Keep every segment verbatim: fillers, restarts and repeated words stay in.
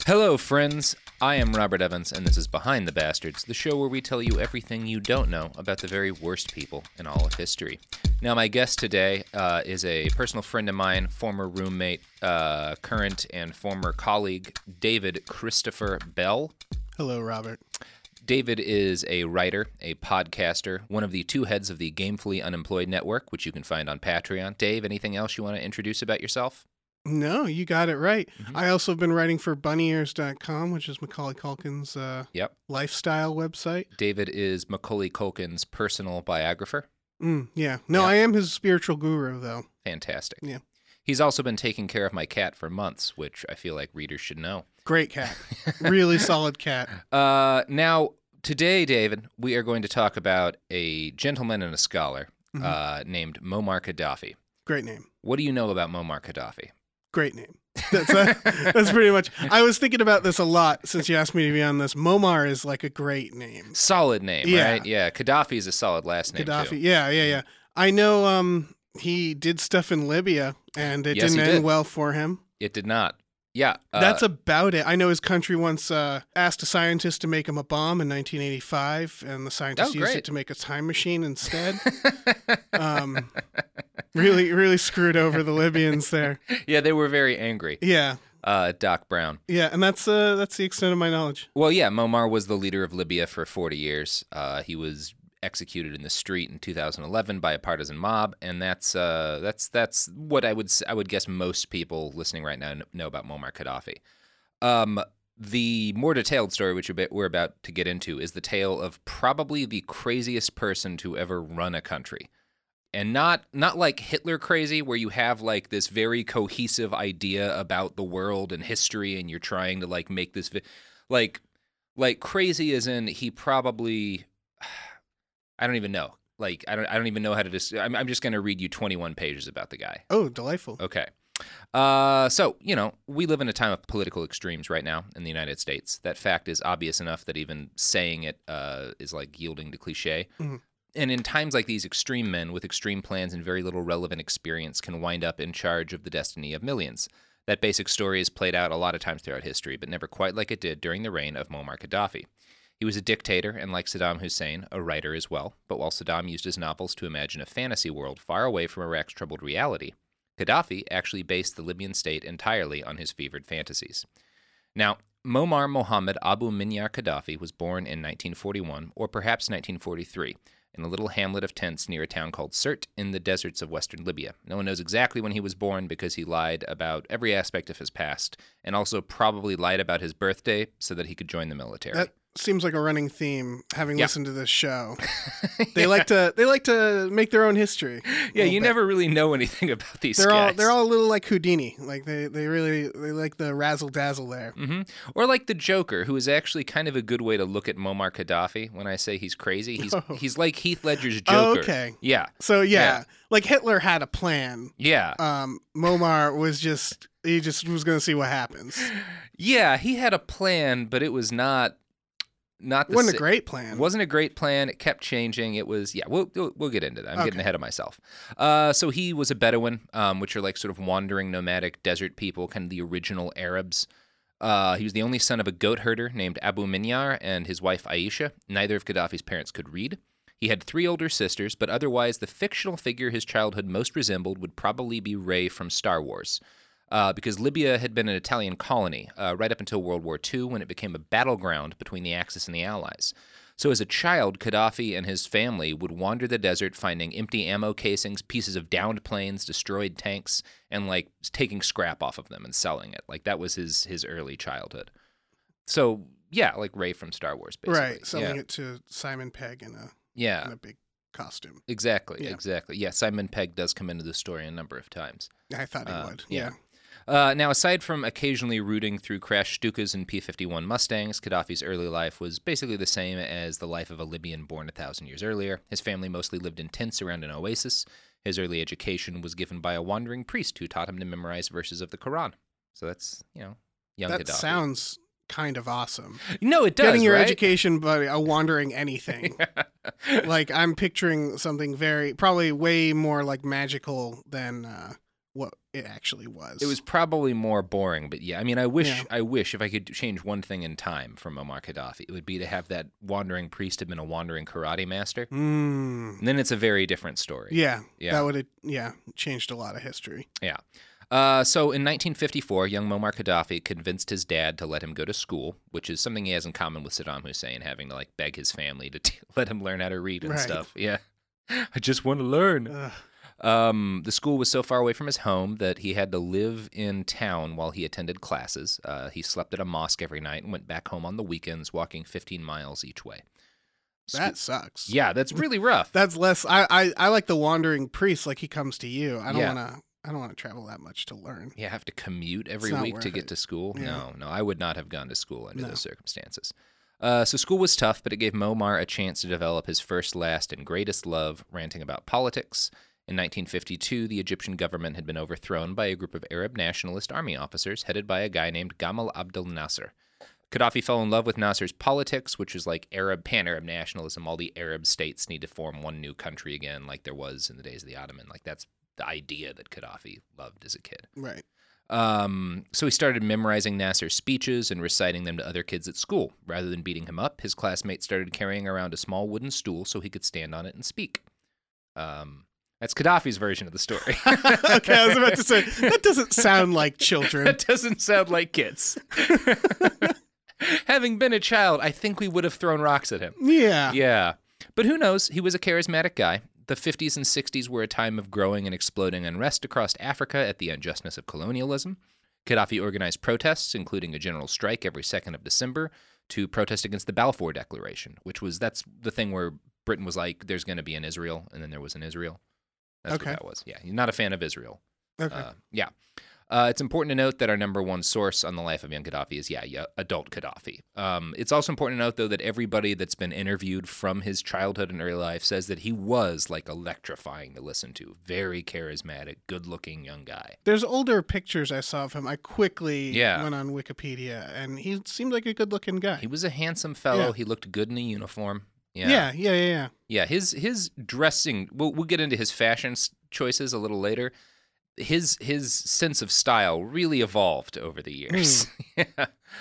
Hello, friends. I am Robert Evans, and this is Behind the Bastards, the show where we tell you everything you don't know about the very worst people in all of history. Now, my guest today uh, is a personal friend of mine, former roommate, uh, current and former colleague, David Christopher Bell. Hello, Robert. David is a writer, a podcaster, one of the two heads of the Gamefully Unemployed Network, which you can find on Patreon. Dave, anything else you want to introduce about yourself? No, you got it right. Mm-hmm. I also have been writing for bunny ears dot com, which is Macaulay Culkin's uh, Yep. lifestyle website. David is Macaulay Culkin's personal biographer. Mm, yeah. No, Yeah. I am his spiritual guru, though. Fantastic. Yeah. He's also been taking care of my cat for months, which I feel like readers should know. Great cat. Really solid cat. Uh, now, today, David, we are going to talk about a gentleman and a scholar Mhm. uh, named Muammar Gaddafi. Great name. What do you know about Muammar Gaddafi? Great name. That's uh, that's pretty much. I was thinking about this a lot since you asked me to be on this. Muammar is like a great name. Solid name, Yeah. right? Yeah, Gaddafi is a solid last name, Gaddafi. too. Yeah, yeah, yeah. I know um, he did stuff in Libya, and it Yes, didn't he end did. well for him. It did not. Yeah. Uh, That's about it. I know his country once uh, asked a scientist to make him a bomb in nineteen eighty-five, and the scientist Oh, used great. it to make a time machine instead. um, really, really screwed over the Libyans there. yeah, they were very angry, Yeah, uh, Doc Brown. yeah, and that's uh, that's the extent of my knowledge. Well, yeah, Muammar was the leader of Libya for forty years. Uh, he was executed in the street in two thousand eleven by a partisan mob, and that's uh, that's that's what I would s- I would guess most people listening right now kn- know about Muammar Gaddafi. Um, the more detailed story, which we're we're about to get into, is the tale of probably the craziest person to ever run a country. And not not like Hitler crazy, where you have like this very cohesive idea about the world and history, and you're trying to like make this vi- like like crazy as in he probably I don't even know like I don't I don't even know how to just I'm I'm just gonna read you twenty-one pages about the guy. Oh, delightful. Okay. Uh, so, you know, we live in a time of political extremes right now in the United States. That fact is obvious enough that even saying it uh, is like yielding to cliche. Mhm. And in times like these, extreme men with extreme plans and very little relevant experience can wind up in charge of the destiny of millions. That basic story is played out a lot of times throughout history, but never quite like it did during the reign of Muammar Gaddafi. He was a dictator and, like Saddam Hussein, a writer as well. But while Saddam used his novels to imagine a fantasy world far away from Iraq's troubled reality, Gaddafi actually based the Libyan state entirely on his fevered fantasies. Now, Muammar Mohammed Abu Minyar Gaddafi was born in nineteen forty-one, or perhaps nineteen forty-three, in a little hamlet of tents near a town called Sirte in the deserts of western Libya. No one knows exactly when he was born because he lied about every aspect of his past, and also probably lied about his birthday so that he could join the military. That seems like a running theme. Having Yeah. listened to this show, they like to they like to make their own history. a yeah, little you bit. never really know anything about these They're guys. all they're all a little like Houdini. Like they, they really they like the razzle dazzle there. hmm Or like the Joker, who is actually kind of a good way to look at Muammar Gaddafi. When I say he's crazy, he's Oh. he's like Heath Ledger's Oh, Joker. okay. Yeah, So yeah, Yeah. like Hitler had a plan. yeah, Um, Muammar was just he just was going to see what happens. yeah. He had a plan, but it was not not the Wasn't sa- a great plan. Wasn't a great plan. It kept changing. It was, yeah, we'll, we'll, we'll get into that. I'm getting Okay. ahead of myself. Uh, so he was a Bedouin, um, which are like sort of wandering nomadic desert people, kind of the original Arabs. Uh, he was the only son of a goat herder named Abu Minyar and his wife Aisha. Neither of Gaddafi's parents could read. He had three older sisters, but otherwise the fictional figure his childhood most resembled would probably be Rey from Star Wars. Uh, because Libya had been an Italian colony uh, right up until World War Two, when it became a battleground between the Axis and the Allies. So as a child, Gaddafi and his family would wander the desert finding empty ammo casings, pieces of downed planes, destroyed tanks, and like taking scrap off of them and selling it. Like that was his his early childhood. So yeah, like Rey from Star Wars, basically. right, selling yeah. it to Simon Pegg in a Yeah, in a big costume. exactly, Yeah. exactly. Yeah, Simon Pegg does come into the story a number of times. I thought he Uh, would. yeah. Yeah. Uh, now, aside from occasionally rooting through crashed Stukas and P fifty-one Mustangs, Gaddafi's early life was basically the same as the life of a Libyan born a thousand years earlier. His family mostly lived in tents around an oasis. His early education was given by a wandering priest who taught him to memorize verses of the Quran. So that's, you know, young That Gaddafi. sounds kind of awesome. No, it does, Getting your right? education by a wandering anything. Like I'm picturing something very probably way more like magical than uh, what it actually was. It was probably more boring, but yeah, I mean, I wish, Yeah. I wish if I could change one thing in time from Muammar Gaddafi, it would be to have that wandering priest have been a wandering karate master. Mm. And then it's a very different story. Yeah, Yeah. that would have yeah changed a lot of history. Yeah. Uh, so in nineteen fifty-four, young Muammar Gaddafi convinced his dad to let him go to school, which is something he has in common with Saddam Hussein, having to like beg his family to t- let him learn how to read and Right. stuff. Yeah. I just want to learn. Ugh. Um, the school was so far away from his home that he had to live in town while he attended classes. Uh, he slept at a mosque every night and went back home on the weekends, walking fifteen miles each way. Scho- That sucks. yeah, that's really rough. That's less. I, I I like the wandering priest. Like he comes to you. I don't Yeah. want to. I don't want to travel that much to learn. Yeah, have to commute every not week to worth get it. to school. Yeah. No, no, I would not have gone to school under No. those circumstances. Uh, so school was tough, but it gave Muammar a chance to develop his first, last, and greatest love, ranting about politics. In nineteen fifty-two, the Egyptian government had been overthrown by a group of Arab nationalist army officers headed by a guy named Gamal Abdel Nasser. Gaddafi fell in love with Nasser's politics, which was like Arab, pan-Arab nationalism. All the Arab states need to form one new country again, like there was in the days of the Ottoman. Like that's the idea that Gaddafi loved as a kid. Right. Um, so he started memorizing Nasser's speeches and reciting them to other kids at school. Rather than beating him up, his classmates started carrying around a small wooden stool so he could stand on it and speak. Um, that's Gaddafi's version of the story. Okay, I was about to say that doesn't sound like children. That doesn't sound like kids. Having been a child, I think we would have thrown rocks at him. Yeah. Yeah. But who knows? He was a charismatic guy. The fifties and sixties were a time of growing and exploding unrest across Africa at the unjustness of colonialism. Gaddafi organized protests, including a general strike every second of December, to protest against the Balfour Declaration, which was, that's the thing where Britain was like, there's going to be an Israel, and then there was an Israel. That's Okay. what that was. Yeah, you're not a fan of Israel. Okay. Uh, yeah. Uh, it's important to note that our number one source on the life of young Gaddafi is, yeah, yeah adult Gaddafi. Um, it's also important to note, though, that everybody that's been interviewed from his childhood and early life says that he was, like, electrifying to listen to. Very charismatic, good-looking young guy. There's older pictures I saw of him. I quickly Yeah. went on Wikipedia, and he seemed like a good-looking guy. He was a handsome fellow. Yeah. He looked good in a uniform. Yeah. yeah, yeah, yeah, yeah. Yeah, his his dressing, we'll, we'll get into his fashion s- choices a little later. His his sense of style really evolved over the years. yeah.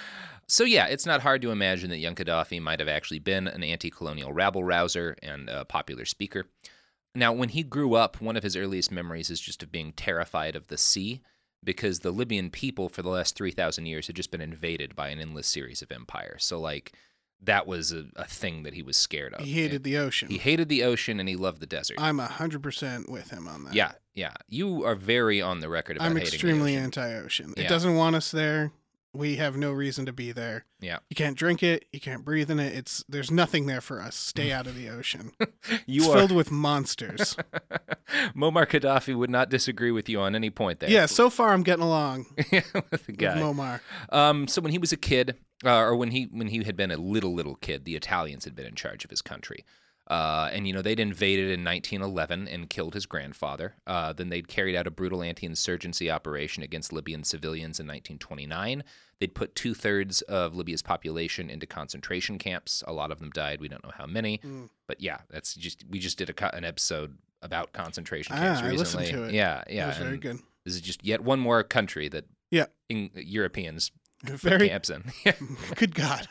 So yeah, it's not hard to imagine that young Gaddafi might have actually been an anti-colonial rabble-rouser and a popular speaker. Now, when he grew up, one of his earliest memories is just of being terrified of the sea, because the Libyan people for the last three thousand years had just been invaded by an endless series of empires. So like, that was a, a thing that he was scared of. He hated the ocean. He hated the ocean and he loved the desert. I'm one hundred percent with him on that. Yeah, yeah. You are very on the record about I'm hating extremely the ocean. anti-ocean. Yeah. It doesn't want us there. We have no reason to be there. Yeah. You can't drink it. You can't breathe in it. It's there's nothing there for us. Stay out of the ocean. You it's are filled with monsters. Muammar Gaddafi would not disagree with you on any point there. Yeah, so far I'm getting along with the with guy. Muammar. Um, so when he was a kid, uh, or when he when he had been a little little kid, the Italians had been in charge of his country. Uh, and, you know, they'd invaded in nineteen eleven and killed his grandfather. Uh, then they'd carried out a brutal anti-insurgency operation against Libyan civilians in nineteen twenty-nine. They'd put two-thirds of Libya's population into concentration camps. A lot of them died. We don't know how many. Mm. But, yeah, that's just we just did a, co- an episode about concentration Ah, camps I listened recently. to it. Yeah, yeah. That was very and good. This is just yet one more country that Yeah. in, Europeans put Very camps in. good God.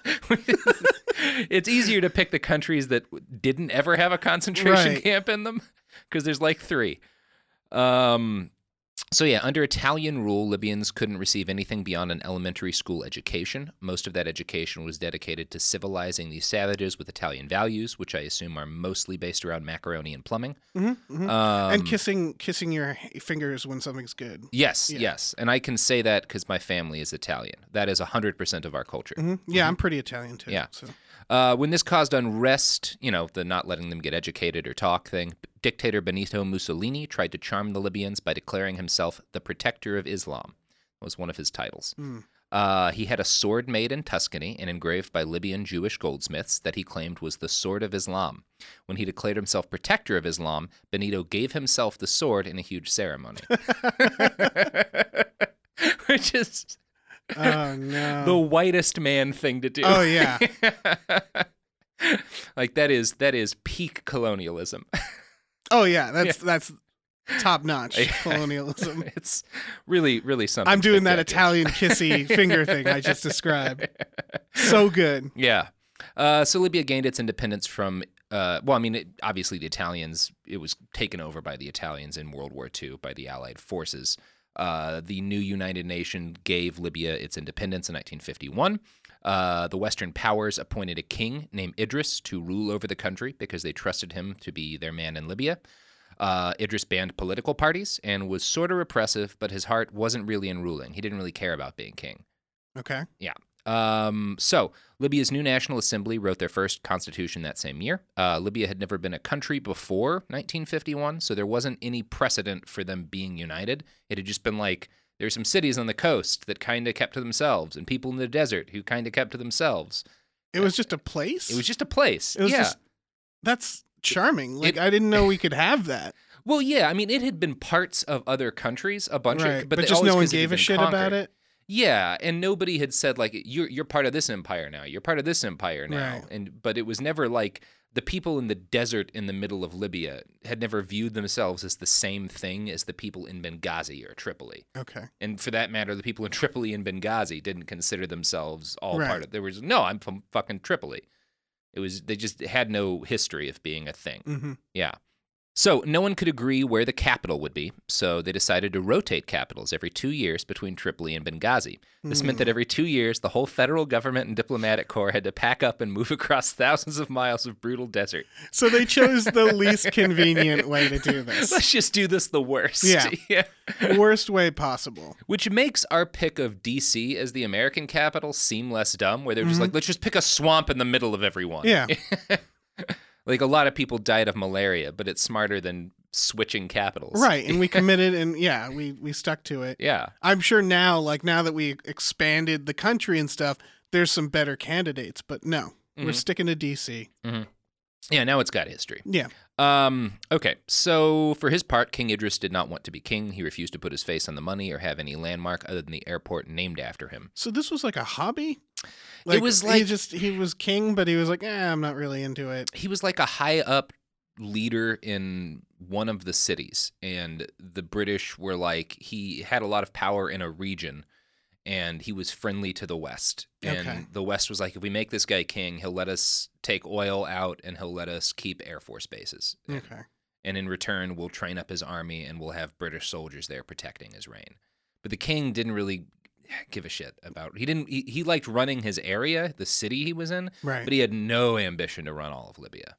It's easier to pick the countries that didn't ever have a concentration Right. camp in them because there's like three. Um, so yeah, under Italian rule, Libyans couldn't receive anything beyond an elementary school education. Most of that education was dedicated to civilizing these savages with Italian values, which I assume are mostly based around macaroni and plumbing. Mm-hmm, mm-hmm. Um, and kissing kissing your h- fingers when something's good. Yes, Yeah. yes. And I can say that because my family is Italian. That is one hundred percent of our culture. hmm Yeah, I'm pretty Italian too. Yeah. So. Uh, when this caused unrest, you know, the not letting them get educated or talk thing, dictator Benito Mussolini tried to charm the Libyans by declaring himself the protector of Islam. That was one of his titles. Mm. Uh, he had a sword made in Tuscany and engraved by Libyan Jewish goldsmiths that he claimed was the sword of Islam. When he declared himself protector of Islam, Benito gave himself the sword in a huge ceremony. Which is Oh no. the whitest man thing to do. Oh yeah. Like that is that is peak colonialism. Oh yeah. That's that's top notch colonialism. It's really, really something. I'm doing that spectacular. Italian kissy finger thing I just described. So good. Yeah. Uh, so Libya gained its independence from, uh, well, I mean, it, obviously the Italians, it was taken over by the Italians in World War Two by the Allied forces. Uh, the new United Nations gave Libya its independence in nineteen fifty-one. Uh, the Western powers appointed a king named Idris to rule over the country because they trusted him to be their man in Libya. Uh, Idris banned political parties and was sort of repressive, but his heart wasn't really in ruling. He didn't really care about being king. Okay. Yeah. Um, so, Libya's new National Assembly wrote their first constitution that same year. Uh, Libya had never been a country before nineteen fifty-one, so there wasn't any precedent for them being united. It had just been like, there's some cities on the coast that kind of kept to themselves, and people in the desert who kind of kept to themselves. It was just a place? It was just a place. It was yeah. just, that's charming. Like, It- I didn't know we could have that. Well, yeah, I mean, it had been parts of other countries, a bunch Right. of, But, but, they just always, no one 'cause it had gave a been shit conquered. about it? Yeah, and nobody had said like you're you're part of this empire now. You're part of this empire now. Right. And but it was never like the people in the desert in the middle of Libya had never viewed themselves as the same thing as the people in Benghazi or Tripoli. Okay. And for that matter, the people in Tripoli and Benghazi didn't consider themselves all part Right. of. There was no, I'm from fucking Tripoli. It was they just had no history of being a thing. Mm-hmm. Yeah. So no one could agree where the capital would be, so they decided to rotate capitals every two years between Tripoli and Benghazi. This meant that every two years, the whole federal government and diplomatic corps had to pack up and move across thousands of miles of brutal desert. So they chose the least convenient way to do this. Let's just do this the worst. Yeah. yeah. Worst way possible. Which makes our pick of D C as the American capital seem less dumb, where they're just like, let's just pick a swamp in the middle of everyone. Yeah. Like a lot of people died of malaria, but it's smarter than switching capitals. Right. And we committed and yeah, we, we stuck to it. Yeah. I'm sure now, like now that we expanded the country and stuff, there's some better candidates, but no, we're Mhm. sticking to D C. Yeah, now it's got history. Yeah. Um, okay, so for his part, King Idris did not want to be king. He refused to put his face on the money or have any landmark other than the airport named after him. So this was like a hobby? was he like- just he was king, but he was like, eh, I'm not really into it. He was like a high up leader in one of the cities, and the British were like, he had a lot of power in a region, and he was friendly to the West. And Okay. the West was like, if we make this guy king, he'll let us take oil out and he'll let us keep Air Force bases. And- Okay. And in return, we'll train up his army and we'll have British soldiers there protecting his reign. But the king didn't really give a shit about he didn't he, he liked running his area, the city he was in, Right. but he had no ambition to run all of Libya.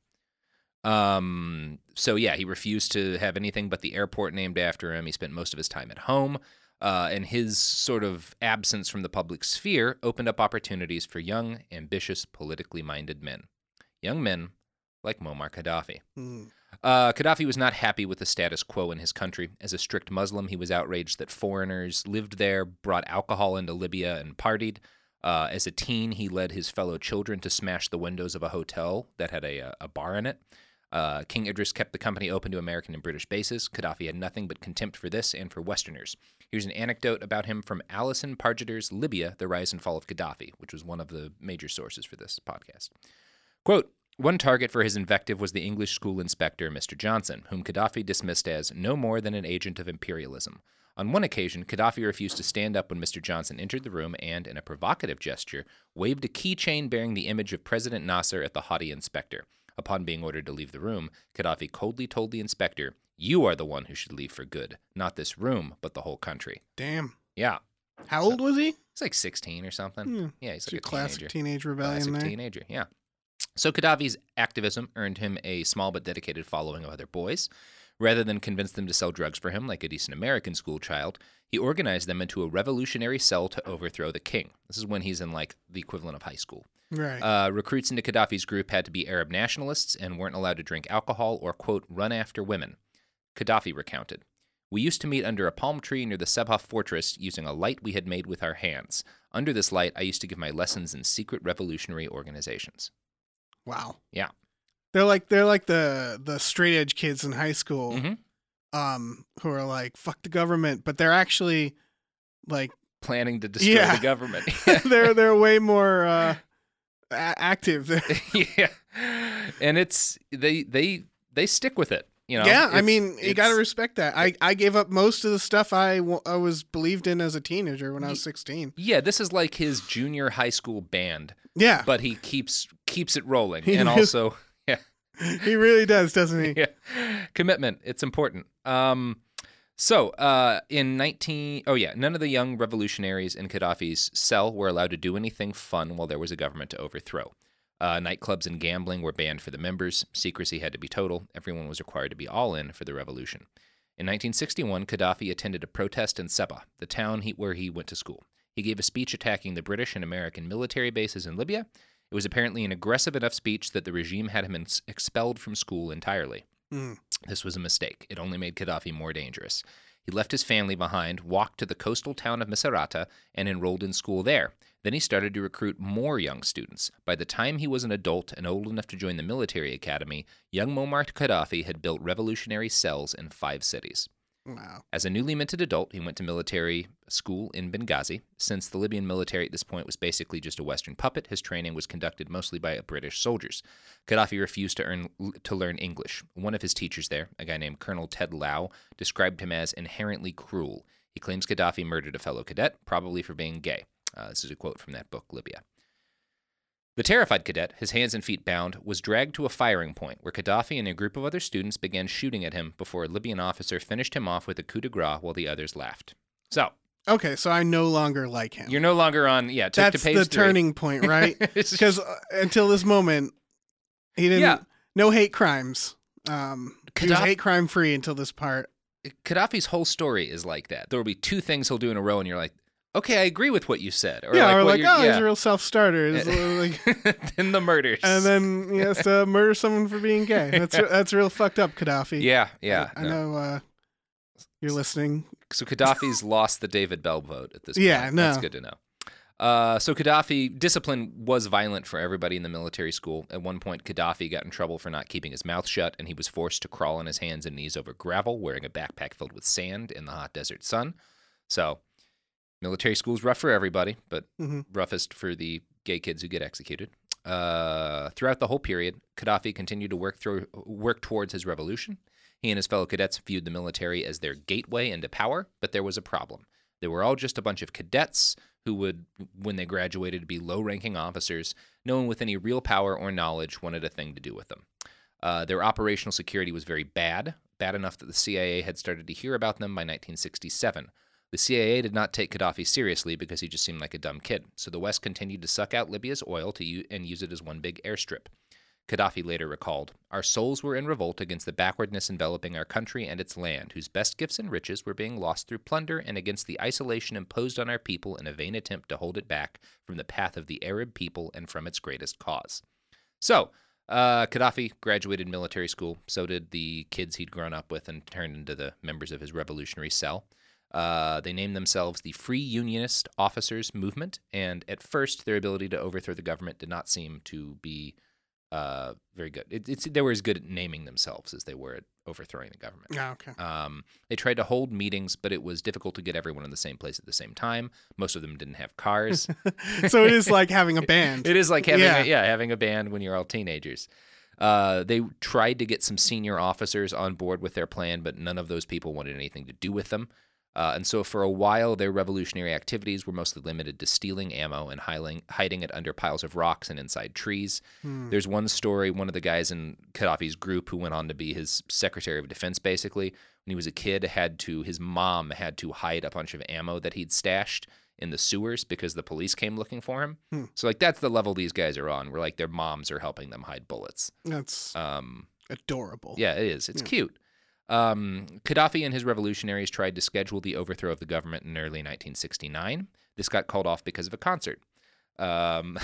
Um so yeah, he refused to have anything but the airport named after him. He spent most of his time at home. Uh, and his sort of absence from the public sphere opened up opportunities for young, ambitious, politically minded men. Young men like Muammar Gaddafi. Mm. Uh, Gaddafi was not happy with the status quo in his country. As a strict Muslim, he was outraged that foreigners lived there, brought alcohol into Libya, and partied. Uh, as a teen, he led his fellow children to smash the windows of a hotel that had a, a bar in it. Uh, King Idris kept the company open to American and British bases. Gaddafi had nothing but contempt for this and for Westerners. Here's an anecdote about him from Alison Pargeter's Libya, The Rise and Fall of Gaddafi, which was one of the major sources for this podcast. Quote, one target for his invective was the English school inspector, Mister Johnson, whom Gaddafi dismissed as no more than an agent of imperialism. On one occasion, Gaddafi refused to stand up when Mister Johnson entered the room and, in a provocative gesture, waved a keychain bearing the image of President Nasser at the haughty inspector. Upon being ordered to leave the room, Gaddafi coldly told the inspector, "You are the one who should leave for good, not this room, but the whole country." Damn. Yeah, How old was he? he's like sixteen or something. Hmm. Yeah, he's It's like a a classic teenager. teenage rebellion Classic there. teenager, yeah. So Gaddafi's activism earned him a small but dedicated following of other boys. Rather than convince them to sell drugs for him like a decent American school child, he organized them into a revolutionary cell to overthrow the king. This is when he's in like the equivalent of high school. Right. Uh, recruits into Gaddafi's group had to be Arab nationalists and weren't allowed to drink alcohol or, quote, run after women. Gaddafi recounted, "We used to meet under a palm tree near the Sebha fortress using a light we had made with our hands. Under this light, I used to give my lessons in secret revolutionary organizations." Wow. Yeah. They're like they're like the the straight edge kids in high school, Mhm. um, who are like fuck the government, but they're actually like Planning to destroy Yeah. the government. they're they're way more uh, a- active. yeah. And it's, they, they, they stick with it. You know, yeah, I it's- mean, you got to it's- respect that. I, I gave up most of the stuff I, w- I was believed in as a teenager when I was sixteen. Yeah, this is like his junior high school band, Yeah, but he keeps keeps it rolling, He and really- also, yeah, he really does, doesn't he? yeah, commitment. It's important. Um, so uh, in nineteen, oh yeah, none of the young revolutionaries in Gaddafi's cell were allowed to do anything fun while there was a government to overthrow. Uh, nightclubs and gambling were banned for the members. Secrecy had to be total. Everyone was required to be all in for the revolution. In nineteen sixty-one, Gaddafi attended a protest in Seba, the town he, where he went to school. He gave a speech attacking the British and American military bases in Libya. It was apparently an aggressive enough speech that the regime had him ins- expelled from school entirely. Mm. This was a mistake. It only made Gaddafi more dangerous. He left his family behind, walked to the coastal town of Misrata, and enrolled in school there. Then he started to recruit more young students. By the time he was an adult and old enough to join the military academy, young Muammar Gaddafi had built revolutionary cells in five cities. Wow. As a newly minted adult, he went to military school in Benghazi. Since the Libyan military at this point was basically just a Western puppet, his training was conducted mostly by British soldiers. Gaddafi refused to, earn, to learn English. One of his teachers there, a guy named Colonel Ted Lau, described him as inherently cruel. He claims Gaddafi murdered a fellow cadet, probably for being gay. Uh, this is a quote from that book, Libya. The terrified cadet, his hands and feet bound, was dragged to a firing point where Gaddafi and a group of other students began shooting at him before a Libyan officer finished him off with a coup de grace while the others laughed. So, Okay, so I no longer like him. you're no longer on, yeah, to, That's to page the three. turning point, right? It's- Because uh, until this moment, he didn't. Yeah. No hate crimes. Um, he was Gaddafi- hate crime free until this part. Gaddafi's whole story is like that. There will be two things he'll do in a row, and you're like, okay, I agree with what you said. Or yeah, like or what like, you're- oh, he's yeah. a real self starter. like, then the murders. and then he has to murder someone for being gay. That's that's real fucked up, Gaddafi. yeah, yeah. I, I no. know uh, you're listening. So Gaddafi's lost the David Bell vote at this point. Yeah, no. That's good to know. Uh, so Gaddafi, discipline was violent for everybody in the military school. At one point, Gaddafi got in trouble for not keeping his mouth shut, and he was forced to crawl on his hands and knees over gravel, wearing a backpack filled with sand in the hot desert sun. So military school's rough for everybody, but Mhm. roughest for the gay kids who get executed. Uh, throughout the whole period, Gaddafi continued to work through work towards his revolution. He and his fellow cadets viewed the military as their gateway into power, but there was a problem. They were all just a bunch of cadets who would, when they graduated, be low-ranking officers. No one with any real power or knowledge wanted a thing to do with them. Uh, their operational security was very bad, bad enough that the C I A had started to hear about them by nineteen sixty-seven. The C I A did not take Gaddafi seriously because he just seemed like a dumb kid, so the West continued to suck out Libya's oil to u- and use it as one big airstrip. Gaddafi later recalled, "Our souls were in revolt against the backwardness enveloping our country and its land, whose best gifts and riches were being lost through plunder, and against the isolation imposed on our people in a vain attempt to hold it back from the path of the Arab people and from its greatest cause." So, uh, Gaddafi graduated military school. So did the kids he'd grown up with and turned into the members of his revolutionary cell. Uh, they named themselves the Free Unionist Officers Movement, and at first their ability to overthrow the government did not seem to be uh, very good. It, it's they were as good at naming themselves as they were at overthrowing the government. Yeah, okay. Um, they tried to hold meetings, but it was difficult to get everyone in the same place at the same time. Most of them didn't have cars. So it is like having a band. It is like having Yeah. a, yeah having a band when you're all teenagers. Uh, they tried to get some senior officers on board with their plan, but none of those people wanted anything to do with them. Uh, and so for a while, their revolutionary activities were mostly limited to stealing ammo and hiding, hiding it under piles of rocks and inside trees. Hmm. There's one story, one of the guys in Gaddafi's group who went on to be his Secretary of Defense, basically, when he was a kid, had to his mom had to hide a bunch of ammo that he'd stashed in the sewers because the police came looking for him. Hmm. So, like, that's the level these guys are on, where, like, their moms are helping them hide bullets. That's Um, adorable. yeah, it is. It's Yeah. cute. Um, Gaddafi and his revolutionaries tried to schedule the overthrow of the government in early nineteen sixty-nine. This got called off because of a concert. Um,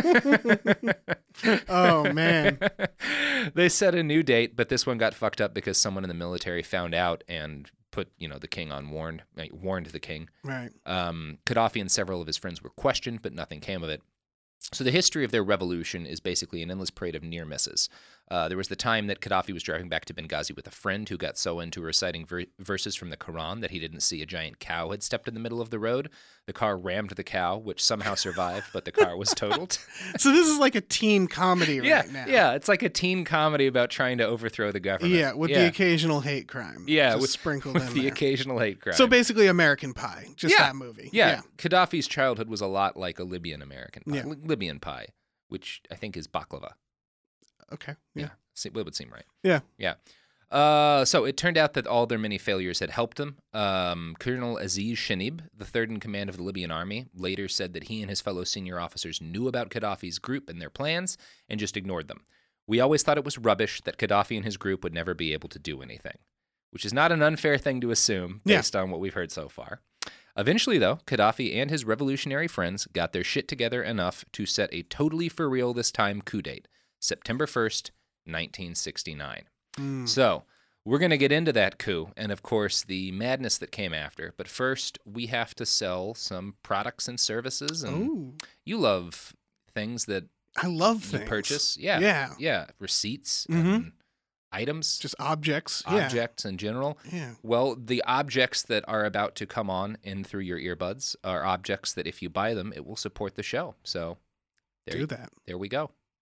Oh, man. They set a new date, but this one got fucked up because someone in the military found out and put, you know, the king on warned, uh, warned the king. Right. Um, Gaddafi and several of his friends were questioned, but nothing came of it. So the history of their revolution is basically an endless parade of near misses. Uh, there was the time that Gaddafi was driving back to Benghazi with a friend who got so into reciting ver- verses from the Quran that he didn't see a giant cow had stepped in the middle of the road. The car rammed the cow, which somehow survived, but the car was totaled. So this is like a teen comedy right yeah, now. Yeah, it's like a teen comedy about trying to overthrow the government. Yeah, with yeah. the occasional hate crime. Yeah, just with, sprinkled with in the there. occasional hate crime. So basically American Pie, just Yeah. that movie. Yeah. yeah. Gaddafi's childhood was a lot like a Libyan American pie, Yeah. Li- Libyan pie, which I think is baklava. Okay. Yeah. Se- It would seem right. Yeah. Yeah. Uh, so it turned out that all their many failures had helped him. Um, Colonel Aziz Shanib, the third in command of the Libyan army, later said that he and his fellow senior officers knew about Gaddafi's group and their plans and just ignored them. We always thought it was rubbish that Gaddafi and his group would never be able to do anything, which is not an unfair thing to assume based yeah. on what we've heard so far. Eventually, though, Gaddafi and his revolutionary friends got their shit together enough to set a totally for real this time coup date, September first, nineteen sixty-nine. Mm. So we're going to get into that coup and, of course, the madness that came after. But first, we have to sell some products and services. And Ooh. You love things that I love you things. purchase. Yeah. Yeah. Yeah. Receipts Mm-hmm. and items. Just objects. Objects in general. Yeah. Well, the objects that are about to come on in through your earbuds are objects that if you buy them, it will support the show. So there Do you, that. There we go.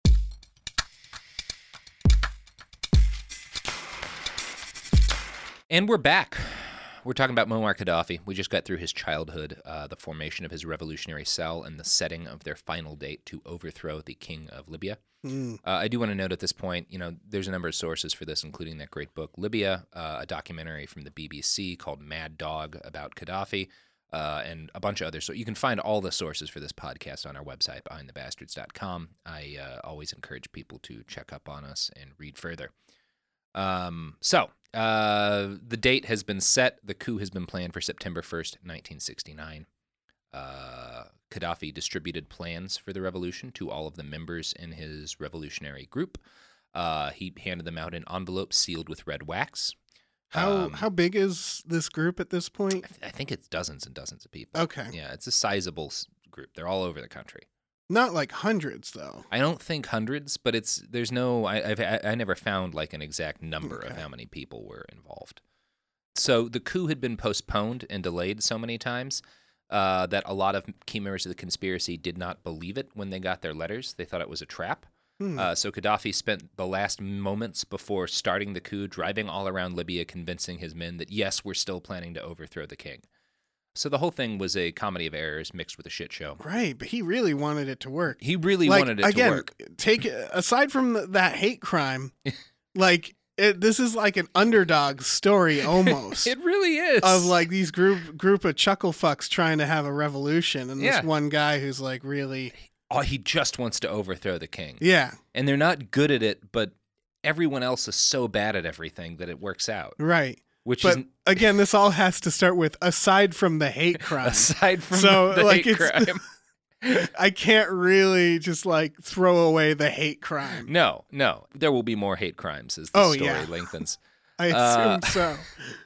And we're back. We're talking about Muammar Gaddafi. We just got through his childhood, uh, the formation of his revolutionary cell, and the setting of their final date to overthrow the king of Libya. Mm. Uh, I do want to note at this point, you know, there's a number of sources for this, including that great book, Libya, uh, a documentary from the B B C called Mad Dog about Gaddafi, uh, and a bunch of others. So you can find all the sources for this podcast on our website, behind the bastards dot com. I uh, always encourage people to check up on us and read further. Um, so, uh, the date has been set. The coup has been planned for September first, nineteen sixty-nine. Uh, Gaddafi distributed plans for the revolution to all of the members in his revolutionary group. Uh, he handed them out in envelopes sealed with red wax. How Um, how big is this group at this point? I, th- I think it's dozens and dozens of people. Okay. Yeah, it's a sizable s- group. They're all over the country. Not like hundreds, though. I don't think hundreds, but it's there's no. I I've, I I never found like an exact number of Okay. how many people were involved. So the coup had been postponed and delayed so many times uh, that a lot of key members of the conspiracy did not believe it when they got their letters. They thought it was a trap. Hmm. Uh, so Gaddafi spent the last moments before starting the coup driving all around Libya, convincing his men that yes, we're still planning to overthrow the king. So the whole thing was a comedy of errors mixed with a shit show. Right, but he really wanted it to work. He really like, wanted it again, to work. Take aside from the, that hate crime, like it, this is like an underdog story almost. It really is. Of like these group group of chuckle fucks trying to have a revolution, and Yeah. this one guy who's like really, Oh, he just wants to overthrow the king. yeah, And they're not good at it, but everyone else is so bad at everything that it works out. right. Which But is again, this all has to start with aside from the hate crime. aside from So, the like, hate it's- crime. I can't really just like throw away the hate crime. No, no. There will be more hate crimes as the Oh, story yeah. lengthens. I Uh, assume so.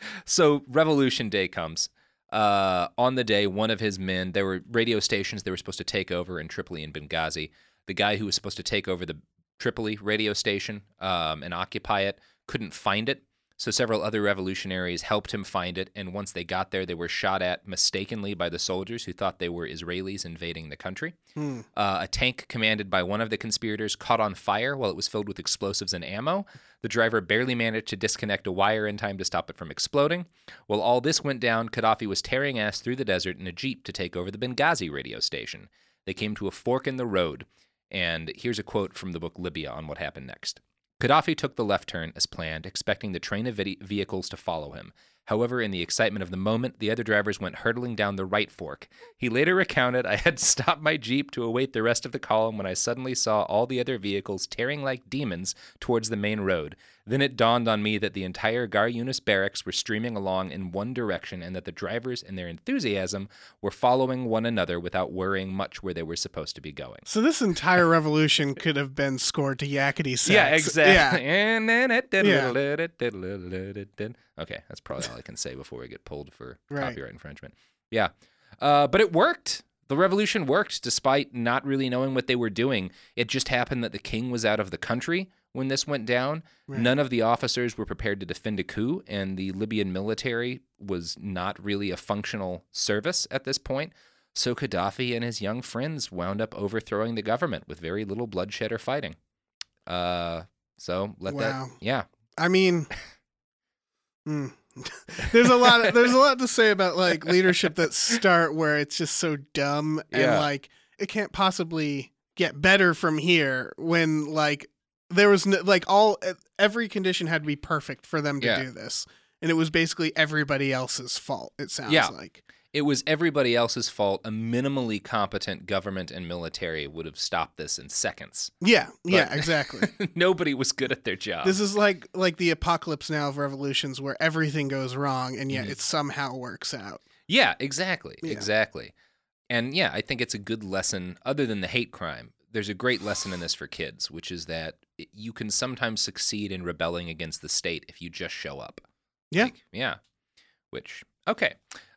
So Revolution Day comes. Uh, on the day, one of his men, there were radio stations they were supposed to take over in Tripoli and Benghazi. The guy who was supposed to take over the Tripoli radio station um, and occupy it couldn't find it. So several other revolutionaries helped him find it, and once they got there, they were shot at mistakenly by the soldiers who thought they were Israelis invading the country. Hmm. Uh, a tank commanded by one of the conspirators caught on fire while it was filled with explosives and ammo. The driver barely managed to disconnect a wire in time to stop it from exploding. While all this went down, Gaddafi was tearing ass through the desert in a jeep to take over the Benghazi radio station. They came to a fork in the road, and here's a quote from the book Libya on what happened next. Gaddafi took the left turn as planned, expecting the train of vid- vehicles to follow him. However, in the excitement of the moment, the other drivers went hurtling down the right fork. He later recounted, I had stopped my Jeep to await the rest of the column when I suddenly saw all the other vehicles tearing like demons towards the main road. Then it dawned on me that the entire Gar Yunus barracks were streaming along in one direction and that the drivers, in their enthusiasm, were following one another without worrying much where they were supposed to be going. So this entire revolution could have been scored to yakety sax. Yeah, exactly. Yeah. And then it did Yeah. did. Okay, that's probably all I can say before we get pulled for Right. copyright infringement. Yeah, uh, but it worked. The revolution worked despite not really knowing what they were doing. It just happened that the king was out of the country when this went down. Right. None of the officers were prepared to defend a coup, and the Libyan military was not really a functional service at this point. So Gaddafi and his young friends wound up overthrowing the government with very little bloodshed or fighting. Uh, so let Wow. that, yeah. I mean, hmm. there's a lot. Of, there's a lot to say about like leadership that start where it's just so dumb and Yeah. like it can't possibly get better from here. When like there was no, like all every condition had to be perfect for them to Yeah. do this, and it was basically everybody else's fault. It sounds Yeah. like. It was everybody else's fault. A minimally competent government and military would have stopped this in seconds. Yeah. Yeah. But- Exactly. Nobody was good at their job. This is like like the apocalypse now of revolutions where everything goes wrong and yet Mhm. it somehow works out. Yeah, exactly. Yeah. Exactly. And yeah, I think it's a good lesson, other than the hate crime. There's a great lesson in this for kids, which is that it- you can sometimes succeed in rebelling against the state if you just show up. Yeah. Like, yeah. Which, okay.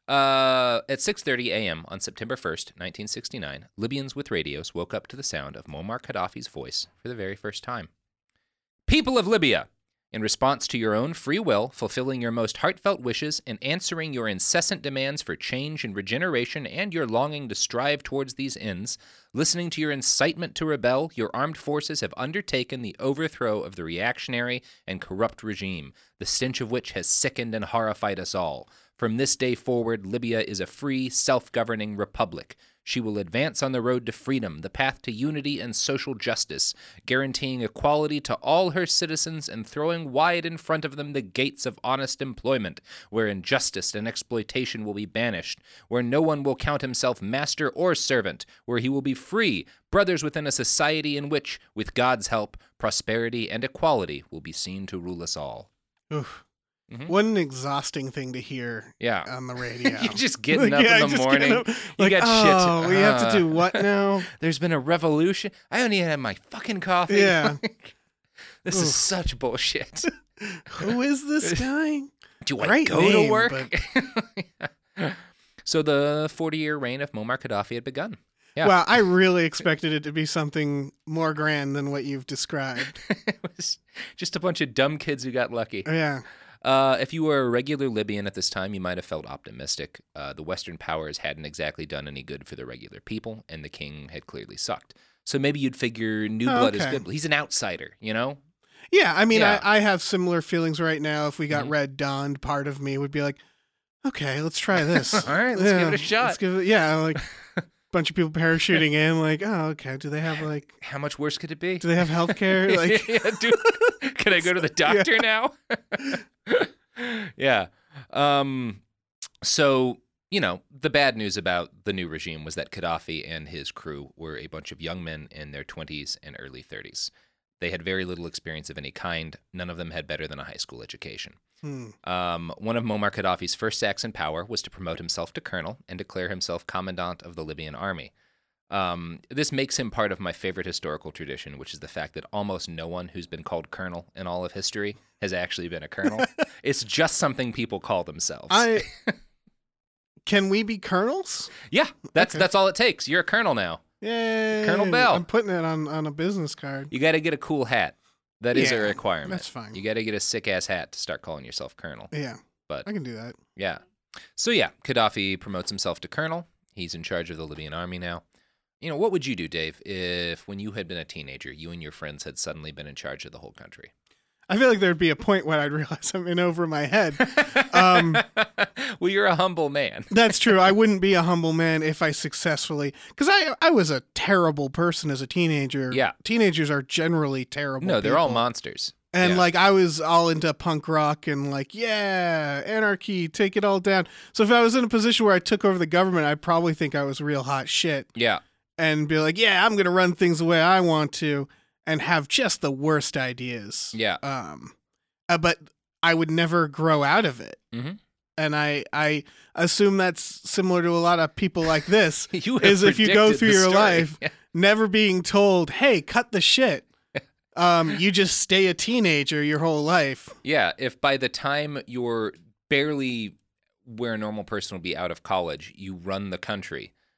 Uh, at six thirty a.m. on September first, nineteen sixty-nine, Libyans with radios woke up to the sound of Muammar Gaddafi's voice for the very first time. People of Libya, in response to your own free will, fulfilling your most heartfelt wishes, and answering your incessant demands for change and regeneration and your longing to strive towards these ends, listening to your incitement to rebel, your armed forces have undertaken the overthrow of the reactionary and corrupt regime, the stench of which has sickened and horrified us all. From this day forward, Libya is a free, self-governing republic. She will advance on the road to freedom, the path to unity and social justice, guaranteeing equality to all her citizens and throwing wide in front of them the gates of honest employment, where injustice and exploitation will be banished, where no one will count himself master or servant, where he will be free, brothers within a society in which, with God's help, prosperity and equality will be seen to rule us all. Oof. Mhm. What an exhausting thing to hear Yeah. on the radio. You're just getting Like, up yeah, in the just morning. getting up, You like, got oh, shit. we have to uh, do what now? There's been a revolution. I don't even have my fucking coffee. Yeah. This Oof. is such bullshit. Who is this guy? Do I Great go name, to work? Yeah. So the forty-year reign of Muammar Gaddafi had begun. Yeah. Wow, I really expected it to be something more grand than what you've described. It was just a bunch of dumb kids who got lucky. Yeah. Uh, if you were a regular Libyan at this time, you might have felt optimistic. Uh, the Western powers hadn't exactly done any good for the regular people, and the king had clearly sucked. So maybe you'd figure new Oh, blood okay. is good. He's an outsider, you know? Yeah, I mean, Yeah. I, I have similar feelings right now. If we got Mhm. Red Dawned, part of me would be like, okay, let's try this. All right, let's give it a shot. Let's give it, yeah, like a bunch of people parachuting in, like, oh, okay. Do they have like, How much worse could it be? do they have health care? Like, yeah, dude, can I go to the doctor now? Yeah. Um, so, you know, the bad news about the new regime was that Gaddafi and his crew were a bunch of young men in their twenties and early thirties. They had very little experience of any kind. None of them had better than a high school education. hmm, Um, one of Muammar Gaddafi's first acts in power was to promote himself to colonel and declare himself commandant of the Libyan army. Um, this makes him part of my favorite historical tradition, which is the fact that almost no one who's been called colonel in all of history has actually been a colonel. It's just something people call themselves. I can we be colonels? yeah, that's Okay. that's all it takes. You're a colonel now. Yeah, Colonel Bell. I'm putting it on on a business card. You got to get a cool hat. That is a Yeah, requirement. that's fine. You got to get a sick ass hat to start calling yourself colonel. Yeah, But I can do that. yeah. So yeah, Gaddafi promotes himself to colonel. He's in charge of the Libyan army now. You know, what would you do, Dave, if when you had been a teenager, you and your friends had suddenly been in charge of the whole country? I feel like there'd be a point when I'd realize I'm in over my head. Um, well, you're a humble man. That's true. I wouldn't be a humble man if I successfully, because I I was a terrible person as a teenager. Yeah. Teenagers are generally terrible. No, they're all people. monsters. And Yeah. like I was all into punk rock and like, yeah, anarchy, take it all down. So if I was in a position where I took over the government, I'd probably think I was real hot shit Yeah. and be like, yeah, I'm gonna run things the way I want to, and have just the worst ideas. Yeah. Um, uh, but I would never grow out of it. Mhm. And I I assume that's similar to a lot of people like this. You have Is if you go predicted through the your story. life never being told, hey, cut the shit. Um, you just stay a teenager your whole life. Yeah, if by the time you're barely where a normal person would be out of college, you run the country,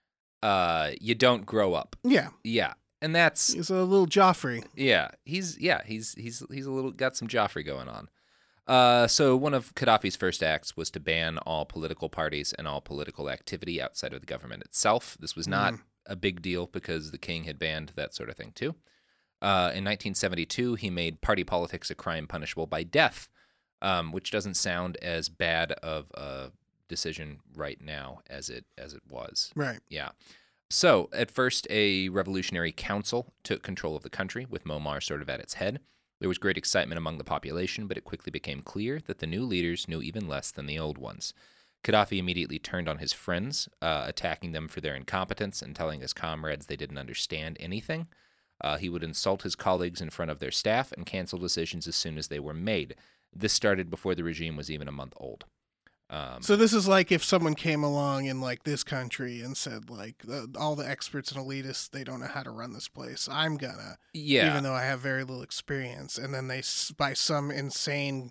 uh, you don't grow up. Yeah. Yeah. And that's He's a little Joffrey. yeah, he's yeah, he's he's he's a little got some Joffrey going on. Uh, so one of Gaddafi's first acts was to ban all political parties and all political activity outside of the government itself. This was not mm. a big deal because the king had banned that sort of thing too. Uh, in nineteen seventy-two, he made party politics a crime punishable by death, um, which doesn't sound as bad of a decision right now as it as it was. Right. Yeah. So, at first, a revolutionary council took control of the country, with Muammar sort of at its head. There was great excitement among the population, but it quickly became clear that the new leaders knew even less than the old ones. Gaddafi immediately turned on his friends, uh, attacking them for their incompetence and telling his comrades they didn't understand anything. Uh, he would insult his colleagues in front of their staff and cancel decisions as soon as they were made. This started before the regime was even a month old. Um, so this is like if someone came along in like this country and said like the, all the experts and elitists, they don't know how to run this place. I'm gonna, yeah. even though I have very little experience. And then they, by some insane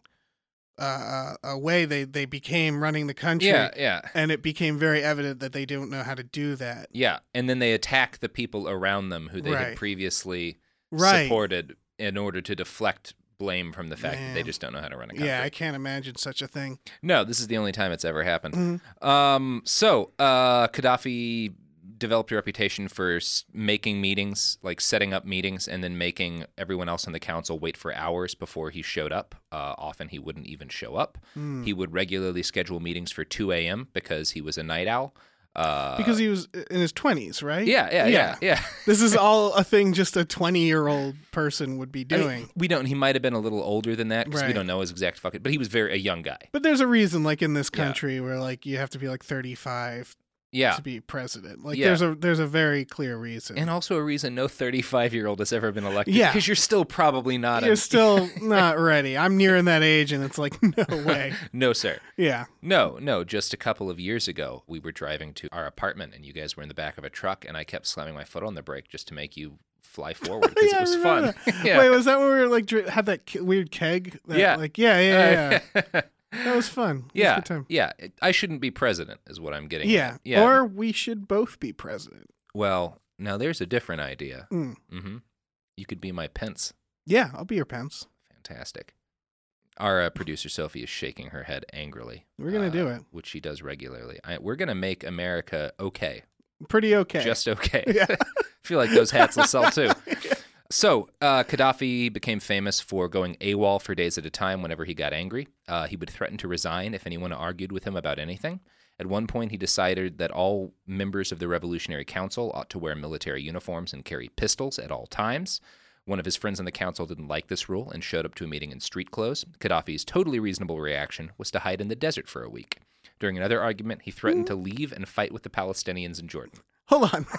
uh, uh, way, they, they became running the country. Yeah, yeah. And it became very evident that they don't know how to do that. Yeah, and then they attack the people around them who they right. had previously right. supported in order to deflect blame from the fact Man. that they just don't know how to run a country. Yeah, I can't imagine such a thing. No, this is the only time it's ever happened. Mm-hmm. Um, so, uh, Gaddafi developed a reputation for s- making meetings, like setting up meetings, and then making everyone else in the council wait for hours before he showed up. Uh, often he wouldn't even show up. Mm. He would regularly schedule meetings for two a.m. because he was a night owl. Uh, because he was in his twenties, right? Yeah, yeah, yeah, yeah. This is all a thing just a twenty-year-old person would be doing. I mean, we don't. He might have been a little older than that because right. we don't know his exact fucking. But he was very a young guy. But there's a reason, like in this country, yeah. where like you have to be like thirty-five. Yeah. To be president. Like yeah. there's a there's a very clear reason. And also a reason no thirty-five-year-old has ever been elected. Yeah. Because you're still probably not. You're a... still not ready. I'm nearing that age and it's like, no way. No, sir. Yeah. No, no. Just a couple of years ago, we were driving to our apartment and you guys were in the back of a truck and I kept slamming my foot on the brake just to make you fly forward because yeah, it was fun. yeah. Wait, was that when we were like, dr- had that ke- weird keg? That, yeah. Like, yeah, yeah, yeah. Uh, That was fun. It yeah, was a good time. yeah. I shouldn't be president, is what I'm getting. Yeah, at. yeah. Or we should both be president. Well, now there's a different idea. Mm. Mm-hmm. You could be my Pence. Yeah, I'll be your Pence. Fantastic. Our uh, producer Sophie is shaking her head angrily. We're gonna uh, do it, which she does regularly. I, we're gonna make America okay. Pretty okay. Just okay. Yeah. I feel like those hats will sell too. yeah. So, uh, Gaddafi became famous for going AWOL for days at a time whenever he got angry. Uh, he would threaten to resign if anyone argued with him about anything. At one point, he decided that all members of the Revolutionary Council ought to wear military uniforms and carry pistols at all times. One of his friends in the council didn't like this rule and showed up to a meeting in street clothes. Gaddafi's totally reasonable reaction was to hide in the desert for a week. During another argument, he threatened to leave and fight with the Palestinians in Jordan. Hold on.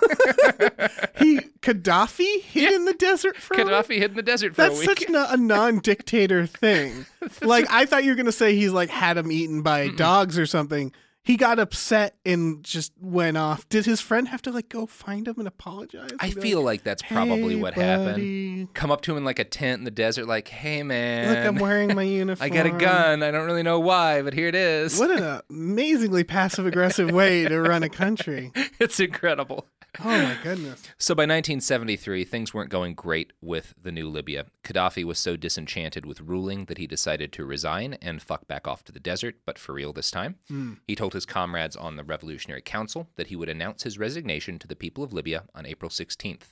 he Gaddafi hid Yeah. in the desert for Gaddafi a week? hid in the desert for That's a week. such a, a non-dictator thing. Like, I thought you were going to say he's like had him eaten by Mm-mm. dogs or something. He got upset and just went off. Did his friend have to like go find him and apologize? I And be feel like, like that's probably "Hey, what buddy. happened. Come up to him in like a tent in the desert, like, "Hey, man, Look, I'm wearing my uniform. I got a gun. I don't really know why, but here it is." What an amazingly passive-aggressive way to run a country. It's incredible. Oh, my goodness. So by nineteen seventy-three, things weren't going great with the new Libya. Gaddafi was so disenchanted with ruling that he decided to resign and fuck back off to the desert, but for real this time. Mm. He told his comrades on the Revolutionary Council that he would announce his resignation to the people of Libya on April sixteenth.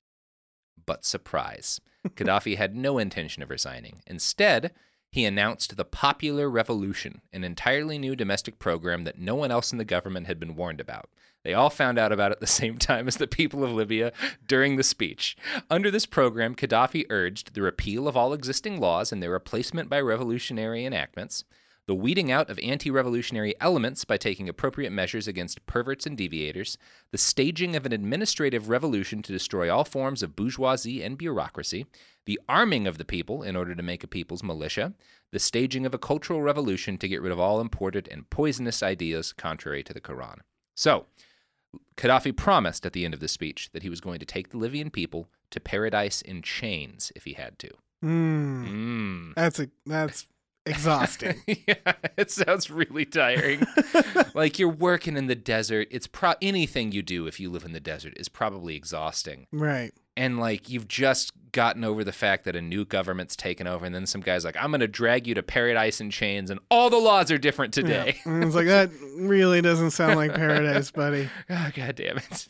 But surprise, Gaddafi had no intention of resigning. Instead, he announced the Popular Revolution, an entirely new domestic program that no one else in the government had been warned about. They all found out about it at the same time as the people of Libya during the speech. Under this program, Gaddafi urged the repeal of all existing laws and their replacement by revolutionary enactments, the weeding out of anti-revolutionary elements by taking appropriate measures against perverts and deviators, the staging of an administrative revolution to destroy all forms of bourgeoisie and bureaucracy, the arming of the people in order to make a people's militia, the staging of a cultural revolution to get rid of all imported and poisonous ideas contrary to the Quran. So, Gaddafi promised at the end of the speech that he was going to take the Libyan people to paradise in chains if he had to. Mm. Mm. That's a that's exhausting. Yeah, it sounds really tiring. Like you're working in the desert. It's pro anything you do if you live in the desert is probably exhausting. Right. And like you've just gotten over the fact that a new government's taken over, and then some guy's like, I'm going to drag you to paradise in chains, and all the laws are different today. Yeah. And it's like, that really doesn't sound like paradise, buddy. Oh, God damn it.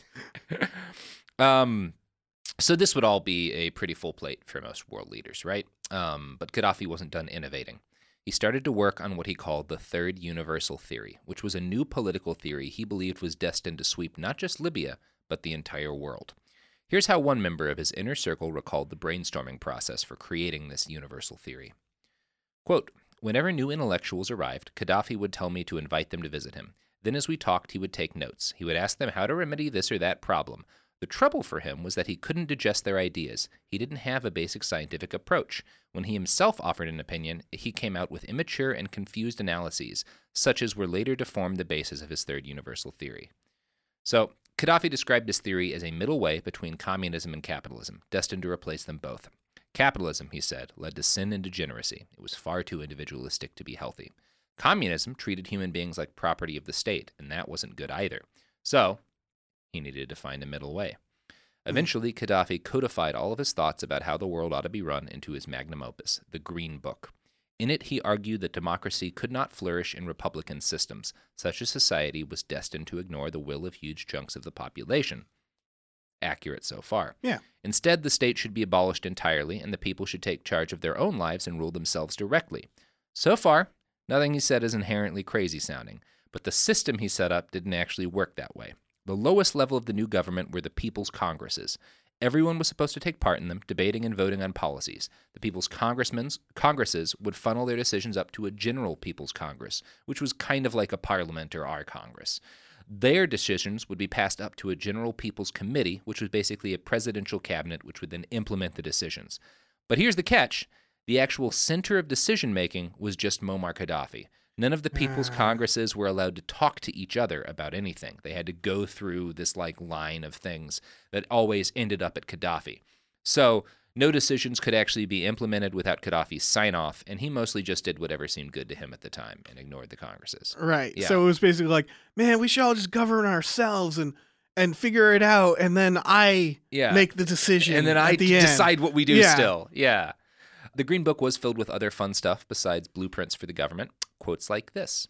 um, so this would all be a pretty full plate for most world leaders, right? Um, but Gaddafi wasn't done innovating. He started to work on what he called the Third Universal Theory, which was a new political theory he believed was destined to sweep not just Libya, but the entire world. Here's how one member of his inner circle recalled the brainstorming process for creating this universal theory. Quote, whenever new intellectuals arrived, Gaddafi would tell me to invite them to visit him. Then as we talked, he would take notes. He would ask them how to remedy this or that problem. The trouble for him was that he couldn't digest their ideas. He didn't have a basic scientific approach. When he himself offered an opinion, he came out with immature and confused analyses, such as were later to form the basis of his Third Universal Theory. So, Gaddafi described his theory as a middle way between communism and capitalism, destined to replace them both. Capitalism, he said, led to sin and degeneracy. It was far too individualistic to be healthy. Communism treated human beings like property of the state, and that wasn't good either. So, he needed to find a middle way. Eventually, Gaddafi codified all of his thoughts about how the world ought to be run into his magnum opus, the Green Book. In it, he argued that democracy could not flourish in republican systems. Such a society was destined to ignore the will of huge chunks of the population. Accurate so far. Yeah. Instead, the state should be abolished entirely, and the people should take charge of their own lives and rule themselves directly. So far, nothing he said is inherently crazy sounding, but the system he set up didn't actually work that way. The lowest level of the new government were the People's Congresses. Everyone was supposed to take part in them, debating and voting on policies. The People's Congressmen's Congresses would funnel their decisions up to a General People's Congress, which was kind of like a parliament or our Congress. Their decisions would be passed up to a General People's Committee, which was basically a presidential cabinet, which would then implement the decisions. But here's the catch. The actual center of decision-making was just Muammar Gaddafi. None of the People's Ah. Congresses were allowed to talk to each other about anything. They had to go through this like line of things that always ended up at Gaddafi. So no decisions could actually be implemented without Gaddafi's sign-off, and he mostly just did whatever seemed good to him at the time and ignored the Congresses. Right. Yeah. So it was basically like, man, we should all just govern ourselves and and figure it out, and then I Yeah. make the decision. And then I at the end. decide what we do Yeah. still. Yeah. The Green Book was filled with other fun stuff besides blueprints for the government. Quotes like this.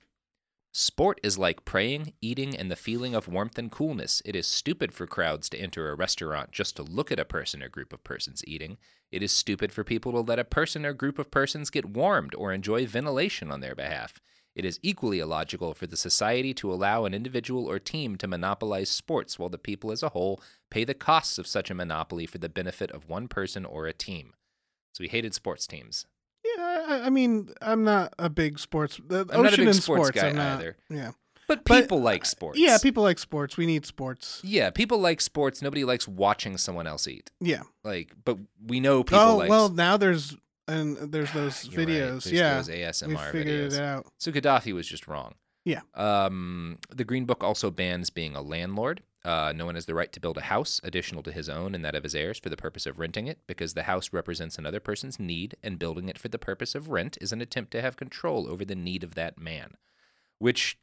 Sport is like praying, eating, and the feeling of warmth and coolness. It is stupid for crowds to enter a restaurant just to look at a person or group of persons eating. It is stupid for people to let a person or group of persons get warmed or enjoy ventilation on their behalf. It is equally illogical for the society to allow an individual or team to monopolize sports while the people as a whole pay the costs of such a monopoly for the benefit of one person or a team. So he hated sports teams. Yeah, I, I mean, I'm not a big sports. The I'm not a ocean big and sports sports guy I'm not, either. Yeah, But But, people like sports. yeah, people like sports. We need sports. Yeah, people like sports. Nobody likes watching someone else eat. Yeah. Like, but we know people Oh like. well, now there's and there's those You're right. videos. There's Yeah, those A S M we R figured videos. it out. So Gaddafi was just wrong. Yeah. Um, the Green Book also bans being a landlord. Uh, no one has the right to build a house additional to his own and that of his heirs for the purpose of renting it, because the house represents another person's need, and building it for the purpose of rent is an attempt to have control over the need of that man. Which,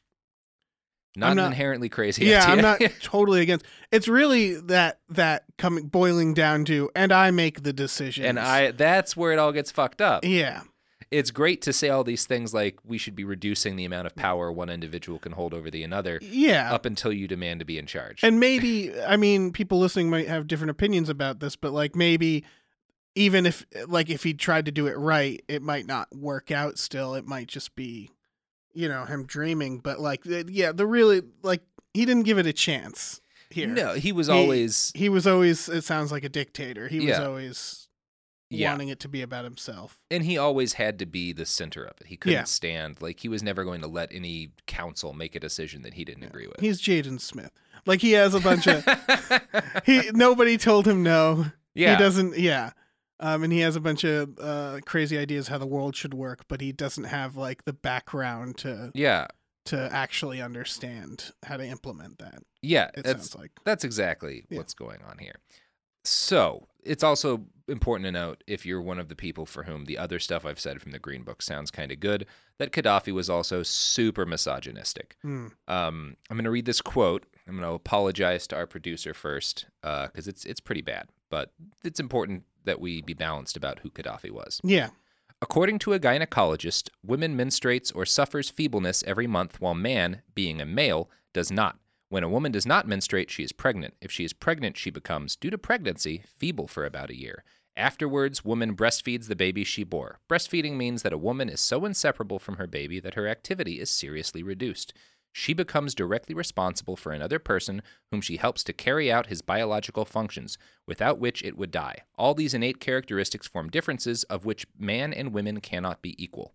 not, I'm an not- inherently crazy Yeah, idea. I'm not totally against. It's really that that coming boiling down to, and I make the decisions. and I that's where it all gets fucked up. Yeah. It's great to say all these things like we should be reducing the amount of power one individual can hold over the another Yeah. up until you demand to be in charge. And maybe, I mean, people listening might have different opinions about this, but like maybe even if, like, if he tried to do it right, it might not work out still. It might just be, you know, him dreaming. But like, th- yeah, the really, like, he didn't give it a chance here. No, he was He- always He was always, it sounds like a dictator. He was Yeah. always yeah, wanting it to be about himself. and he always had to be the center of it. He couldn't Yeah. stand like he was never going to let any council make a decision that he didn't agree with. He's Jaden Smith. Like, he has a bunch of, he, nobody told him no. yeah, He doesn't, yeah. Um, and he has a bunch of uh, crazy ideas how the world should work, but he doesn't have like the background to yeah, to actually understand how to implement that. yeah. It That's sounds like. that's exactly Yeah. what's going on here. So it's also important to note, if you're one of the people for whom the other stuff I've said from the Green Book sounds kind of good, that Gaddafi was also super misogynistic. Hmm. Um, I'm going to read this quote. I'm going to apologize to our producer first because it's it's pretty bad, but it's important that we be balanced about who Gaddafi was. Yeah. According to a gynecologist, women menstruates or suffers feebleness every month, while man, being a male, does not. When a woman does not menstruate, she is pregnant. If she is pregnant, she becomes, due to pregnancy, feeble for about a year. Afterwards, woman breastfeeds the baby she bore. Breastfeeding means that a woman is so inseparable from her baby that her activity is seriously reduced. She becomes directly responsible for another person whom she helps to carry out his biological functions, without which it would die. All these innate characteristics form differences of which man and women cannot be equal.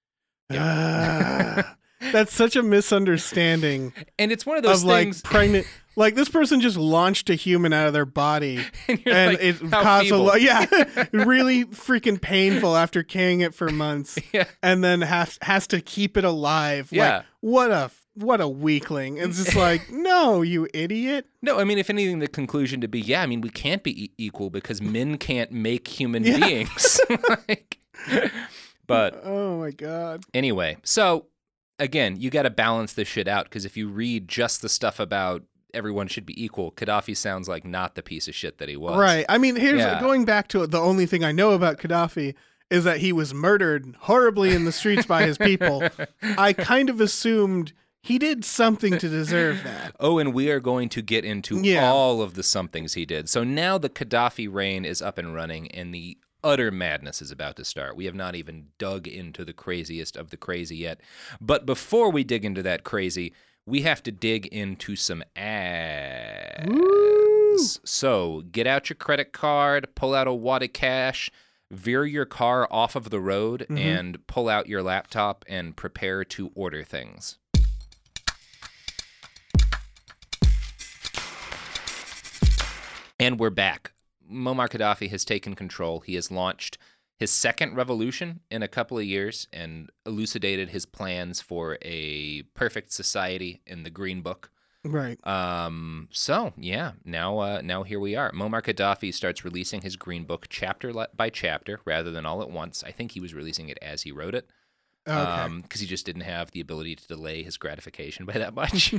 Yeah. That's such a misunderstanding. And it's one of those of things. like pregnant, like this person just launched a human out of their body, and, and like, it how caused feeble. a lot. Yeah, really freaking painful after carrying it for months, Yeah. and then has has to keep it alive. Yeah. Like, what a what a weakling. It's just like, no, you idiot. No, I mean, if anything, the conclusion to be, yeah, I mean, we can't be e- equal because men can't make human Yeah. beings. Like, but Oh my god. anyway, so again, you got to balance this shit out because if you read just the stuff about everyone should be equal, Gaddafi sounds like not the piece of shit that he was. Right. I mean, here's Yeah. going back to it. The only thing I know about Gaddafi is that he was murdered horribly in the streets by his people. I kind of assumed he did something to deserve that. Oh, and we are going to get into Yeah. all of the somethings he did. So now the Gaddafi reign is up and running, and the utter madness is about to start. We have not even dug into the craziest of the crazy yet. But before we dig into that crazy, we have to dig into some ads. Woo! So get out your credit card, pull out a wad of cash, veer your car off of the road, Mhm. and pull out your laptop and prepare to order things. And we're back. Muammar Gaddafi has taken control. He has launched his second revolution in a couple of years and elucidated his plans for a perfect society in the Green Book. Right. Um, so yeah, now uh, now here we are. Muammar Gaddafi starts releasing his Green Book chapter le- by chapter rather than all at once. I think he was releasing it as he wrote it. Okay. Um, because he just didn't have the ability to delay his gratification by that much.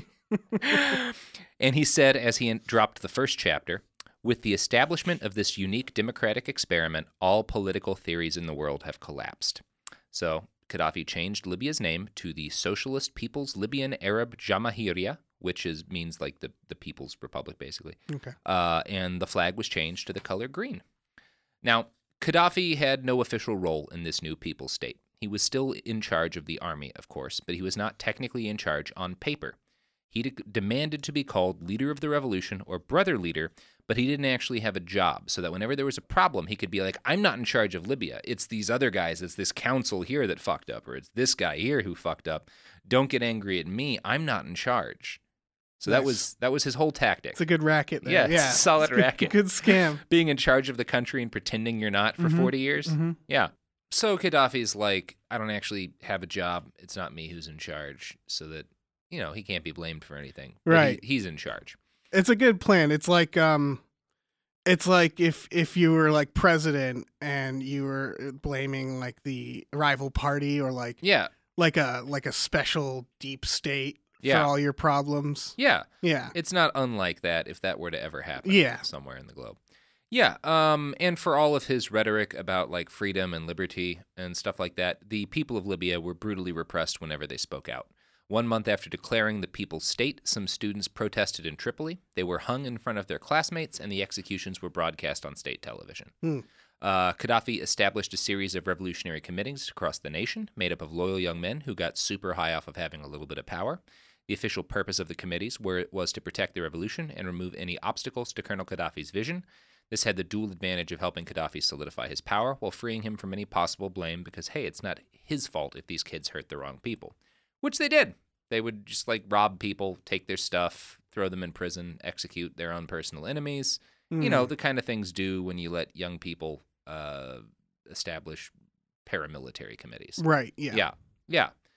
And he said, as he in- dropped the first chapter, with the establishment of this unique democratic experiment, all political theories in the world have collapsed. So Gaddafi changed Libya's name to the Socialist People's Libyan Arab Jamahiriya, which is means like the, the People's Republic, basically. Okay. Uh, and the flag was changed to the color green. Now, Gaddafi had no official role in this new people's state. He was still in charge of the army, of course, but he was not technically in charge on paper. He de- demanded to be called leader of the revolution or brother leader, but he didn't actually have a job, so that whenever there was a problem, he could be like, I'm not in charge of Libya. It's these other guys. It's this council here that fucked up, or it's this guy here who fucked up. Don't get angry at me. I'm not in charge. So that Nice. was that was his whole tactic. It's a good racket there. Yeah, it's yeah. a solid It's good- racket. Good scam. Being in charge of the country and pretending you're not for Mhm. forty years. Mhm. Yeah. So Gaddafi's like, I don't actually have a job. It's not me who's in charge, so that, you know, he can't be blamed for anything. But Right. He, he's in charge. It's a good plan. It's like um it's like if if you were like president and you were blaming like the rival party or like Yeah. like a like a special deep state Yeah. for all your problems. Yeah. Yeah. It's not unlike that if that were to ever happen Yeah. somewhere in the globe. Yeah, um, and for all of his rhetoric about like freedom and liberty and stuff like that, the people of Libya were brutally repressed whenever they spoke out. One month after declaring the people's state, some students protested in Tripoli. They were hung in front of their classmates, and the executions were broadcast on state television. Hmm. Uh, Gaddafi established a series of revolutionary committees across the nation, made up of loyal young men who got super high off of having a little bit of power. The official purpose of the committees were, was to protect the revolution and remove any obstacles to Colonel Gaddafi's vision. This had the dual advantage of helping Gaddafi solidify his power while freeing him from any possible blame because, hey, it's not his fault if these kids hurt the wrong people. Which they did. They would just, like, rob people, take their stuff, throw them in prison, execute their own personal enemies. You know, Mm. the kind of things do when you let young people uh, establish paramilitary committees. Right. Yeah. Yeah. Yeah.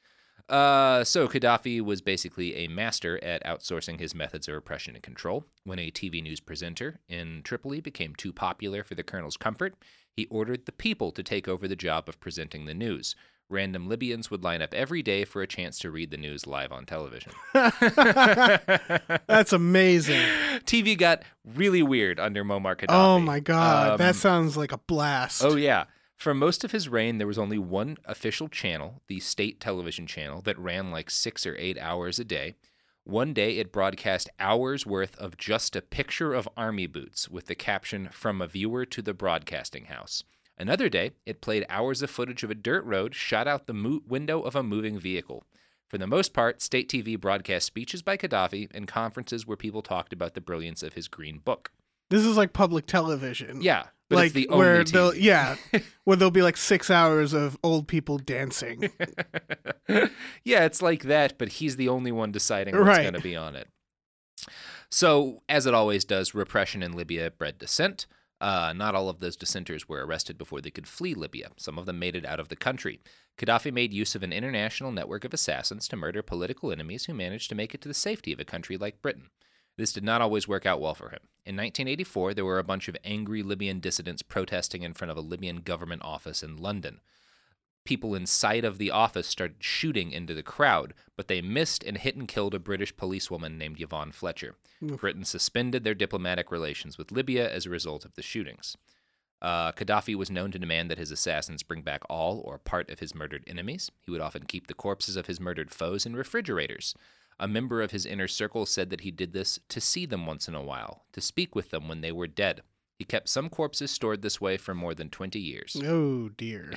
Uh, so Gaddafi was basically a master at outsourcing his methods of repression and control. When a T V news presenter in Tripoli became too popular for the colonel's comfort, he ordered the people to take over the job of presenting the news. Random Libyans would line up every day for a chance to read the news live on television. That's amazing. T V got really weird under Muammar Gaddafi. Oh my God, Um, that sounds like a blast. Oh, yeah. For most of his reign, there was only one official channel, the state television channel, that ran like six or eight hours a day. One day, it broadcast hours worth of just a picture of army boots with the caption, "From a viewer to the broadcasting house." Another day, it played hours of footage of a dirt road shot out the mo- window of a moving vehicle. For the most part, state T V broadcast speeches by Gaddafi and conferences where people talked about the brilliance of his green book. This is like public television. Yeah, but like it's the where only they'll T V. yeah, where there'll be like six hours of old people dancing. Yeah, it's like that, but he's the only one deciding what's Right. going to be on it. So, as it always does, repression in Libya bred dissent. Uh, not all of those dissenters were arrested before they could flee Libya. Some of them made it out of the country. Gaddafi made use of an international network of assassins to murder political enemies who managed to make it to the safety of a country like Britain. This did not always work out well for him. In nineteen eighty-four, there were a bunch of angry Libyan dissidents protesting in front of a Libyan government office in London. People inside of the office started shooting into the crowd, but they missed and hit and killed a British policewoman named Yvonne Fletcher. Oof. Britain suspended their diplomatic relations with Libya as a result of the shootings. Uh, Gaddafi was known to demand that his assassins bring back all or part of his murdered enemies. He would often keep the corpses of his murdered foes in refrigerators. A member of his inner circle said that he did this to see them once in a while, to speak with them when they were dead. He kept some corpses stored this way for more than twenty years. Oh dear.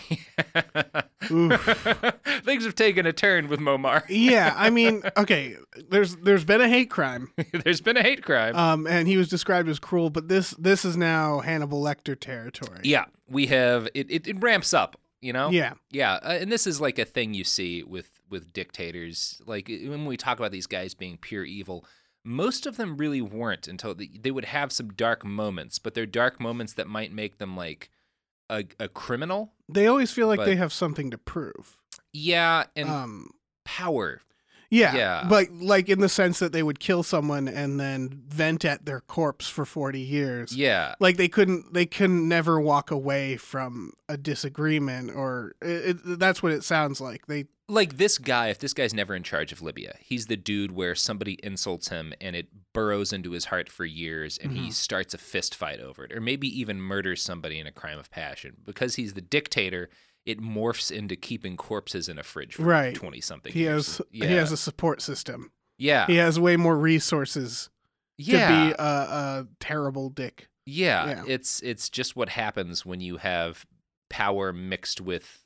Oof. Things have taken a turn with Muammar. Yeah, I mean, okay, there's there's been a hate crime. There's been a hate crime. Um, and he was described as cruel, but this this is now Hannibal Lecter territory. Yeah, we have it, it. It ramps up, you know. Yeah. Yeah, uh, and this is like a thing you see with with dictators. Like when we talk about these guys being pure evil, most of them really weren't until they, they would have some dark moments, but they're dark moments that might make them like a, a criminal. They always feel like But- they have something to prove. Yeah, and Um, power. yeah, Yeah. but like in the sense that they would kill someone and then vent at their corpse for forty years. Yeah, Like they couldn't, they can never walk away from a disagreement, or it, it, that's what it sounds like. They like this guy, if this guy's never in charge of Libya, he's the dude where somebody insults him and it burrows into his heart for years and he Mhm. starts a fist fight over it, or maybe even murders somebody in a crime of passion. Because he's the dictator, it morphs into keeping corpses in a fridge for Right. twenty-something he years. has yeah. he has a support system. yeah. He has way more resources yeah. to be a, a terrible dick. Yeah, Yeah. it's it's just what happens when you have power mixed with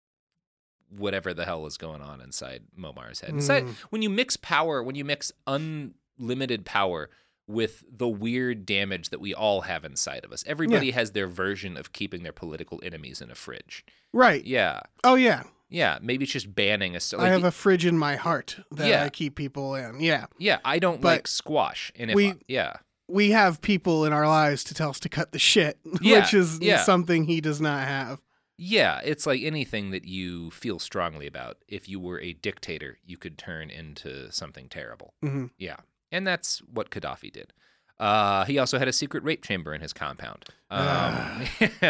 whatever the hell is going on inside Muammar's head. Inside, Mm. when you mix power, when you mix unlimited power with the weird damage that we all have inside of us. Everybody has their version of keeping their political enemies in a fridge. Right. Yeah. Oh yeah. Yeah, maybe it's just banning us. I Like, have a fridge in my heart that Yeah. I keep people in. Yeah. yeah, I don't but like squash. And if we- I- yeah. We have people in our lives to tell us to cut the shit, Yeah, which is yeah. something he does not have. Yeah, it's like anything that you feel strongly about. If you were a dictator, you could turn into something terrible. hmm Yeah, and that's what Gaddafi did. Uh, he also had a secret rape chamber in his compound. Um,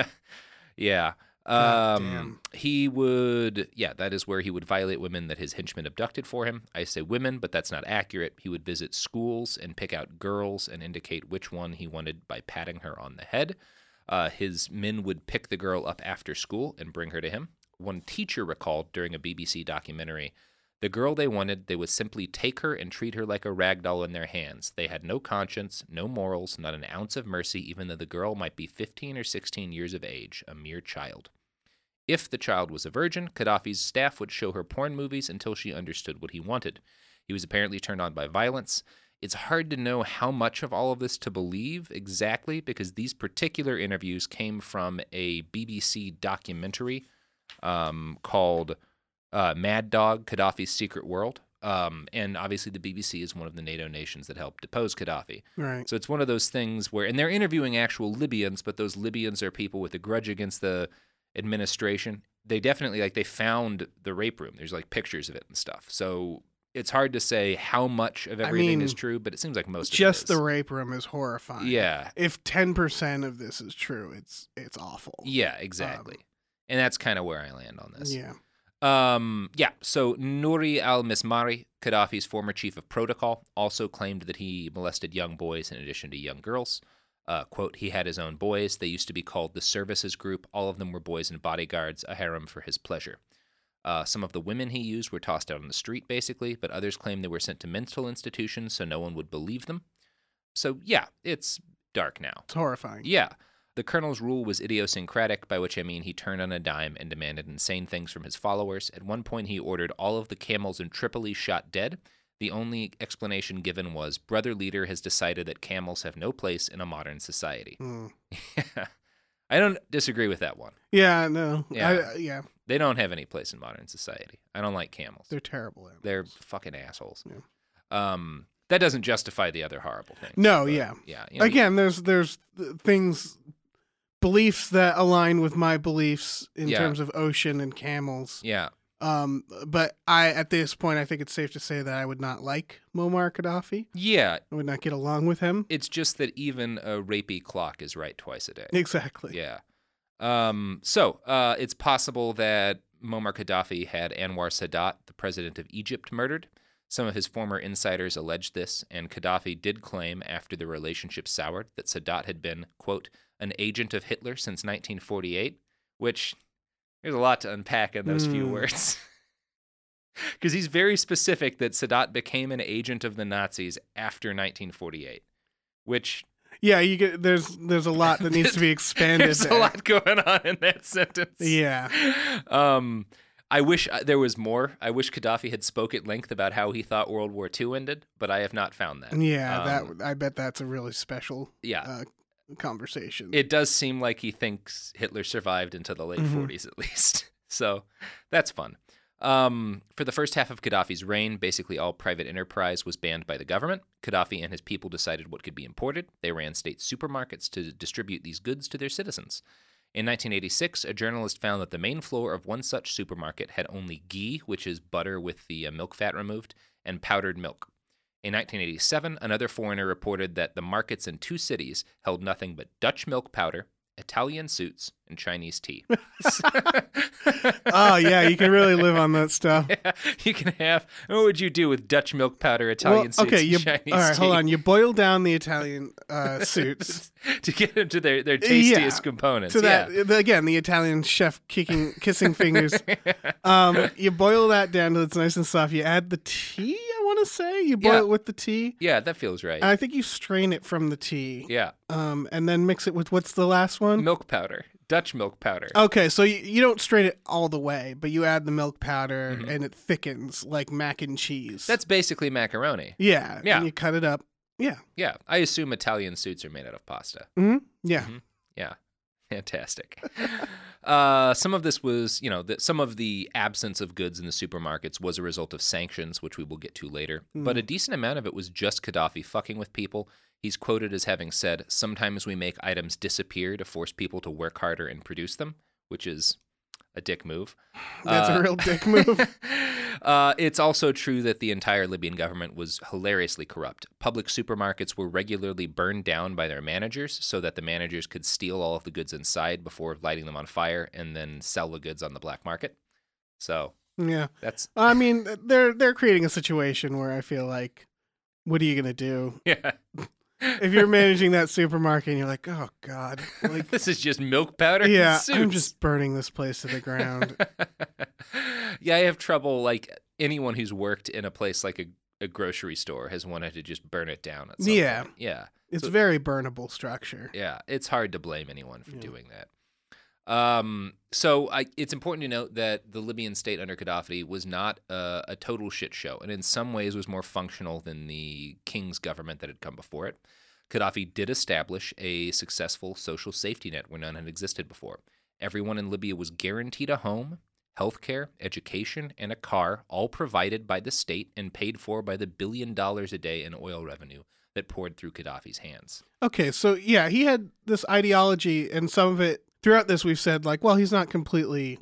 yeah. God Um, damn. he would, yeah, that is where he would violate women that his henchmen abducted for him. I say women, but that's not accurate. He would visit schools and pick out girls and indicate which one he wanted by patting her on the head. Uh, his men would pick the girl up after school and bring her to him. One teacher recalled during a B B C documentary, the girl they wanted, they would simply take her and treat her like a rag doll in their hands. They had no conscience, no morals, not an ounce of mercy, even though the girl might be fifteen or sixteen years of age, a mere child. If the child was a virgin, Gaddafi's staff would show her porn movies until she understood what he wanted. He was apparently turned on by violence. It's hard to know how much of all of this to believe exactly because these particular interviews came from a B B C documentary um, called uh, Mad Dog, Gaddafi's Secret World. Um, and obviously the B B C is one of the NATO nations that helped depose Gaddafi. Right. So it's one of those things where, and they're interviewing actual Libyans, but those Libyans are people with a grudge against the administration. they definitely, like, they found the rape room. There's, like, pictures of it and stuff. So it's hard to say how much of everything mean, is true, but it seems like most of it Just is. the rape room is horrifying. Yeah. If ten percent of this is true, it's it's awful. Yeah, exactly. Um, and that's kind of where I land on this. Yeah. Um, yeah, so Nouri al-Mismari, Gaddafi's former chief of protocol, also claimed that he molested young boys in addition to young girls. Uh, quote, he had his own boys. They used to be called the Services Group. All of them were boys and bodyguards, a harem for his pleasure. Uh, some of the women he used were tossed out on the street, basically, but others claimed they were sent to mental institutions so no one would believe them. So, yeah, it's dark now. It's horrifying. Yeah. The colonel's rule was idiosyncratic, by which I mean he turned on a dime and demanded insane things from his followers. At one point, he ordered all of the camels in Tripoli shot dead. The only explanation given was, brother leader has decided that camels have no place in a modern society. Mm. I don't disagree with that one. Yeah, no. Yeah. I, yeah. They don't have any place in modern society. I don't like camels. They're terrible animals. They're fucking assholes. Yeah. Um, that doesn't justify the other horrible things. No, but, yeah. Yeah. You know, Again, there's there's things, beliefs that align with my beliefs in Yeah. terms of ocean and camels. Yeah. Um, but I, at this point, I think it's safe to say that I would not like Muammar Gaddafi. Yeah. I would not get along with him. It's just that even a rapey clock is right twice a day. Exactly. Yeah. Um, so uh, it's possible that Muammar Gaddafi had Anwar Sadat, the president of Egypt, murdered. Some of his former insiders alleged this, and Gaddafi did claim after the relationship soured that Sadat had been, quote, an agent of Hitler since nineteen forty-eight, which there's a lot to unpack in those mm. few words. Because he's very specific that Sadat became an agent of the Nazis after nineteen forty-eight, which... Yeah, you get there's there's a lot that needs to be expanded. There's there. a lot going on in that sentence. Yeah. Um, I wish there was more. I wish Gaddafi had spoke at length about how he thought World War Two ended, but I have not found that. Yeah, um, that I bet that's a really special yeah. uh, conversation. It does seem like he thinks Hitler survived into the late mm-hmm. forties at least. So that's fun. Um, for the first half of Gaddafi's reign, basically all private enterprise was banned by the government. Gaddafi and his people decided what could be imported. They ran state supermarkets to distribute these goods to their citizens. In nineteen eighty-six, a journalist found that the main floor of one such supermarket had only ghee, which is butter with the uh, milk fat removed, and powdered milk. In nineteen eighty-seven, another foreigner reported that the markets in two cities held nothing but Dutch milk powder, Italian suits, and Chinese tea. Oh, yeah, you can really live on that stuff. Yeah, you can have, what would you do with Dutch milk powder, Italian well, suits, okay, you, and Chinese all right, tea? hold on. You boil down the Italian uh, suits. To get them to their, their tastiest yeah, components. To yeah. that, the, again, the Italian chef kicking, kissing fingers. Um, you boil that down till it's nice and soft. You add the tea, I want to say. You boil Yeah. it with the tea. Yeah, that feels right. And I think you strain it from the tea. Yeah. Um, and then mix it with, what's the last one? Milk powder. Dutch milk powder. Okay, so you, you don't strain it all the way, but you add the milk powder Mhm. and it thickens like mac and cheese. That's basically macaroni. Yeah. Yeah. And you cut it up. Yeah. Yeah. I assume Italian suits are made out of pasta. Mm-hmm. Yeah. Mhm. Yeah. Fantastic. uh, some of this was, you know, the, some of the absence of goods in the supermarkets was a result of sanctions, which we will get to later. Mm. But a decent amount of it was just Gaddafi fucking with people. He's quoted as having said, sometimes we make items disappear to force people to work harder and produce them, which is a dick move. That's uh, a real dick move. uh, it's also true that the entire Libyan government was hilariously corrupt. Public supermarkets were regularly burned down by their managers so that the managers could steal all of the goods inside before lighting them on fire and then sell the goods on the black market. So Yeah. that's... I mean, they're they're creating a situation where I feel like, what are you going to do? Yeah. If you're managing that supermarket and you're like, oh, God. Like, This is just milk powder yeah, and suits. I'm just burning this place to the ground. Yeah, I have trouble, like, anyone who's worked in a place like a, a grocery store has wanted to just burn it down at some Yeah. point. Yeah. It's So- very burnable structure. Yeah, it's hard to blame anyone for Yeah. doing that. Um, so I, it's important to note that the Libyan state under Gaddafi was not a, a total shit show, and in some ways was more functional than the king's government that had come before it. Gaddafi did establish a successful social safety net where none had existed before. Everyone in Libya was guaranteed a home, healthcare, education, and a car, all provided by the state and paid for by the billion dollars a day in oil revenue that poured through Gaddafi's hands. Okay, so yeah, he had this ideology, and some of it, throughout this we've said, like, well, he's not completely Yeah.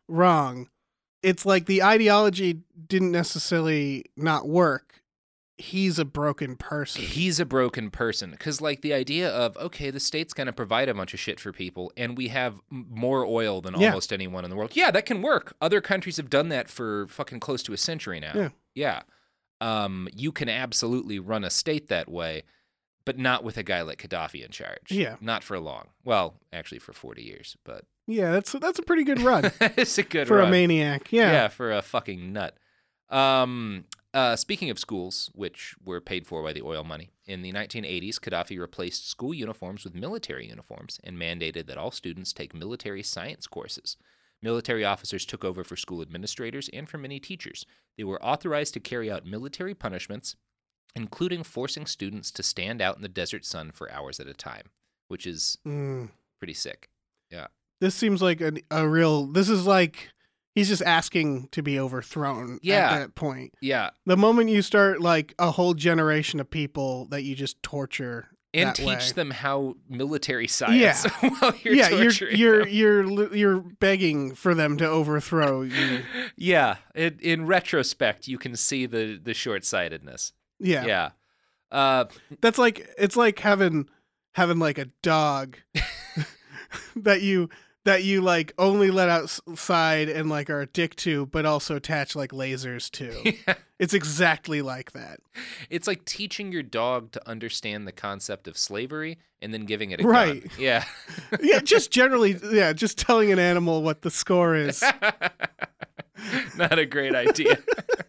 wrong. It's like the ideology didn't necessarily not work. He's a broken person. He's a broken person. Because, like, the idea of, okay, the state's going to provide a bunch of shit for people, and we have m- more oil than Yeah. almost anyone in the world. Yeah, that can work. Other countries have done that for fucking close to a century now. Yeah. Yeah. Um, you can absolutely run a state that way, but not with a guy like Gaddafi in charge. Yeah. Not for long. Well, actually for forty years, but Yeah, that's that's a pretty good run it's a good for run. a maniac. Yeah. Yeah, for a fucking nut. Um, uh, speaking of schools, which were paid for by the oil money, in the nineteen eighties, Gaddafi replaced school uniforms with military uniforms and mandated that all students take military science courses. Military officers took over for school administrators and for many teachers. They were authorized to carry out military punishments, including forcing students to stand out in the desert sun for hours at a time, which is Mm. pretty sick. Yeah. This seems like a, a real. This is like he's just asking to be overthrown. Yeah. At that point, Yeah. the moment you start like a whole generation of people that you just torture And that teach way. them how military science while you're yeah, you're torturing you're them. you're li- you're begging for them to overthrow you. Yeah. In, in retrospect, you can see the, the short-sightedness. Yeah. Yeah. Uh, That's like it's like having having like a dog that you that you like only let outside and like are a dick to, but also attach like lasers to. yeah. It's exactly like that. It's like teaching your dog to understand the concept of slavery and then giving it a Right. gun. Yeah. Yeah, just generally, yeah, just telling an animal what the score is. Not a great idea.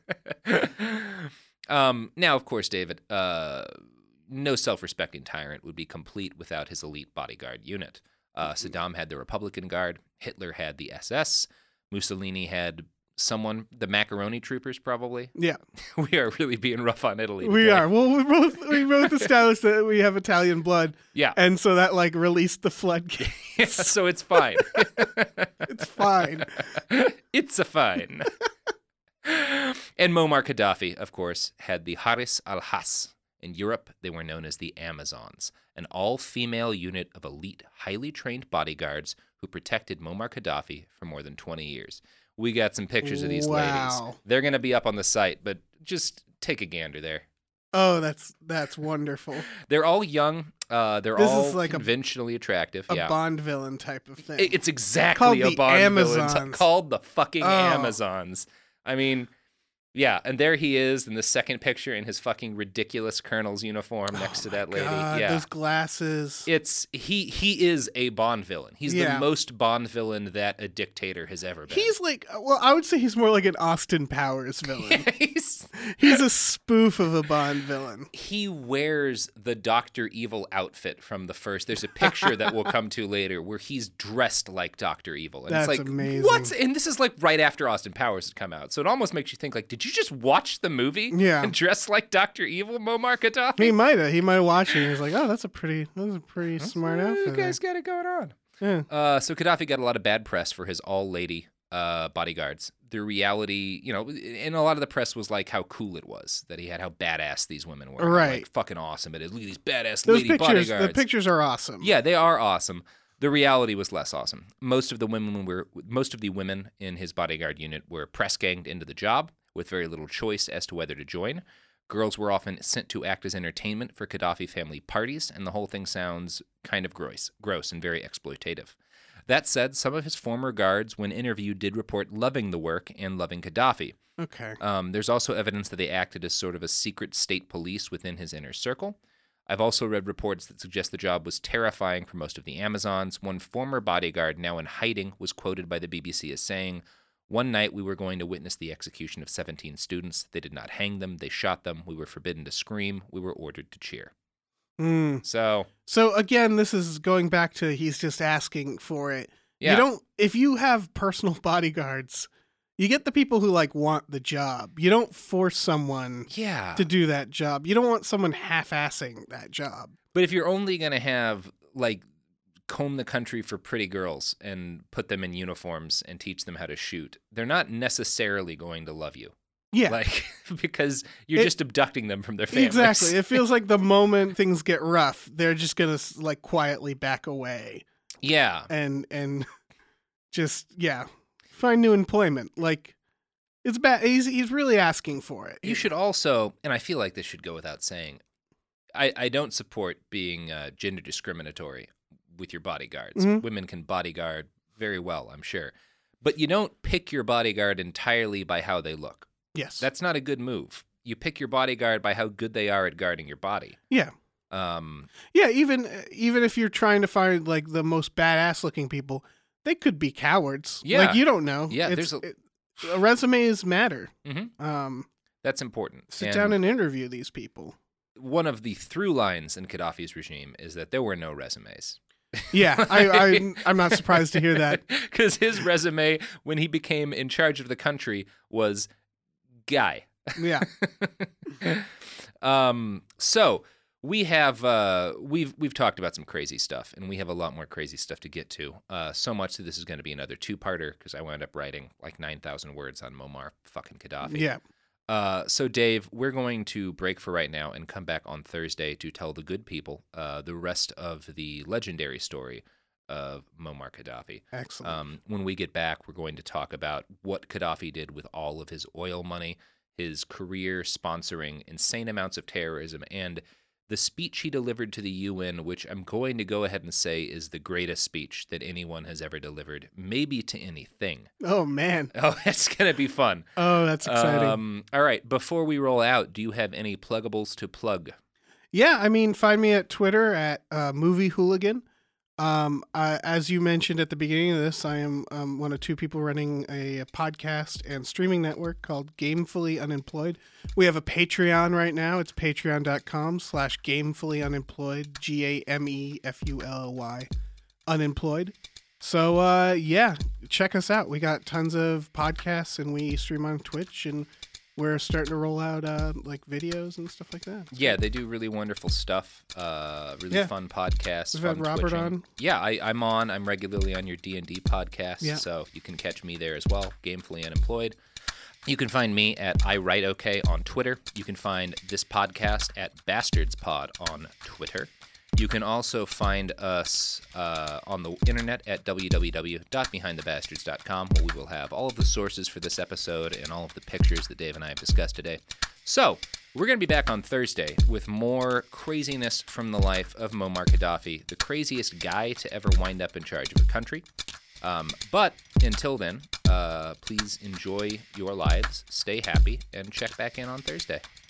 um, now, of course, David, uh, no self-respecting tyrant would be complete without his elite bodyguard unit. Uh, Saddam had the Republican Guard. Hitler had the S S. Mussolini had someone, the Macaroni Troopers, probably. Yeah, We are really being rough on Italy we today. are. Well, we both we both established that we have Italian blood, Yeah. and so that like released the floodgates. Yeah, so it's fine. It's fine. It's a fine. And Muammar Gaddafi, of course, had the Haris al-Has. In Europe, they were known as the Amazons, an all-female unit of elite, highly trained bodyguards who protected Muammar Gaddafi for more than twenty years. We got some pictures of these Wow. ladies. They're going to be up on the site, but just take a gander there. Oh, that's that's wonderful. They're all young. Uh, they're This all is like a- conventionally attractive. A yeah. Bond villain type of thing. It- It's exactly Called a the Bond villain Amazons. t- called the fucking Oh. Amazons. I mean, yeah, and there he is in the second picture in his fucking ridiculous colonel's uniform next to Oh my that lady. God, yeah. those glasses. It's he he is a Bond villain. He's Yeah. the most Bond villain that a dictator has ever been. He's like, well, I would say he's more like an Austin Powers villain. He's- He's a spoof of a Bond villain. he wears the Doctor Evil outfit from the first. There's a picture that we'll come to later where he's dressed like Doctor Evil. And That's it's like, amazing. what? And this is like right after Austin Powers had come out. So it almost makes you think like, did you just watch the movie Yeah. and dress like Doctor Evil, Muammar Gaddafi? He might have. He might have watched it. And he was like, oh, that's a pretty, that's a pretty smart Oh, outfit. you guys got it going on. there. Yeah. Uh, so Gaddafi got a lot of bad press for his all-lady uh, bodyguards. The reality, you know, and a lot of the press was like how cool it was that he had, how badass these women were, how, Right. like fucking awesome it is. Look at these badass Those lady pictures, bodyguards. the pictures are awesome. Yeah, they are awesome. The reality was less awesome. Most of the women were most of the women in his bodyguard unit were press ganged into the job with very little choice as to whether to join. Girls were often sent to act as entertainment for Gaddafi family parties, and the whole thing sounds kind of gross, gross and very exploitative. That said, some of his former guards, when interviewed, did report loving the work and loving Gaddafi. Okay. Um, there's also evidence that they acted as sort of a secret state police within his inner circle. I've also read reports that suggest the job was terrifying for most of the Amazons. One former bodyguard, now in hiding, was quoted by the B B C as saying, "One night we were going to witness the execution of seventeen students. They did not hang them. They shot them. We were forbidden to scream. We were ordered to cheer." Mm. So, So again, this is going back to he's just asking for it. yeah. You don't, if you have personal bodyguards, you get the people who like want the job. You don't force someone yeah. to do that job. You don't want someone half-assing that job. But if you're only going to have, like, comb the country for pretty girls and put them in uniforms and teach them how to shoot, they're not necessarily going to love you. Yeah. Like, because you're It- just abducting them from their families. Exactly. It feels like the moment things get rough, they're just gonna like quietly back away Yeah. and and just yeah, find new employment. Like, it's bad. He's he's really asking for it. You should also, and I feel like this should go without saying, I, I don't support being uh, gender discriminatory with your bodyguards. Mhm. Women can bodyguard very well, I'm sure. But you don't pick your bodyguard entirely by how they look. Yes. That's not a good move. You pick your bodyguard by how good they are at guarding your body. Yeah. Um, Yeah, even even if you're trying to find like the most badass looking people, they could be cowards. Yeah. Like you don't know. Yeah, It's- there's a- it, resumes matter. mhm. Um, That's important. sit And down and interview these people. one of the through lines in Gaddafi's regime is that there were no resumes. Yeah, I, I I'm not surprised to hear that. Because his resume, when he became in charge of the country, was guy. Yeah. um, so we have uh, we've we've talked about some crazy stuff, and we have a lot more crazy stuff to get to. Uh, so much that this is going to be another two-parter because I wound up writing like nine thousand words on Muammar fucking Gaddafi. Yeah. Uh, so Dave, we're going to break for right now and come back on Thursday to tell the good people uh, the rest of the legendary story of Muammar Gaddafi. Excellent. Um, when we get back, we're going to talk about what Gaddafi did with all of his oil money, his career sponsoring insane amounts of terrorism, and the speech he delivered to the U N, which I'm going to go ahead and say is the greatest speech that anyone has ever delivered, maybe to anything. Oh man. Oh, it's going to be fun. Oh, that's exciting. Um, all right, before we roll out, do you have any pluggables to plug? Yeah, I mean, find me at Twitter at uh, Movie Hooligan. Um, I, as you mentioned at the beginning of this, I am um, one of two people running a, a podcast and streaming network called Gamefully Unemployed. We have a Patreon right now. It's patreon.com slash gamefully unemployed, G A M E F U L L Y, unemployed. So, uh, yeah, check us out. We got tons of podcasts and we stream on Twitch and we're starting to roll out uh, like videos and stuff like that. Yeah, they do really wonderful stuff. Uh, really Yeah. fun podcasts. We've fun had Robert twitching. on. Yeah, I, I'm on. I'm regularly on your D and D podcast, Yeah. so you can catch me there as well. Gamefully Unemployed. You can find me at I Write Okay on Twitter. You can find this podcast at BastardsPod on Twitter. You can also find us uh, on the internet at w w w dot behind the bastards dot com, where we will have all of the sources for this episode and all of the pictures that Dave and I have discussed today. So, we're going to be back on Thursday with more craziness from the life of Muammar Gaddafi, the craziest guy to ever wind up in charge of a country. Um, but until then, uh, please enjoy your lives, stay happy, and check back in on Thursday.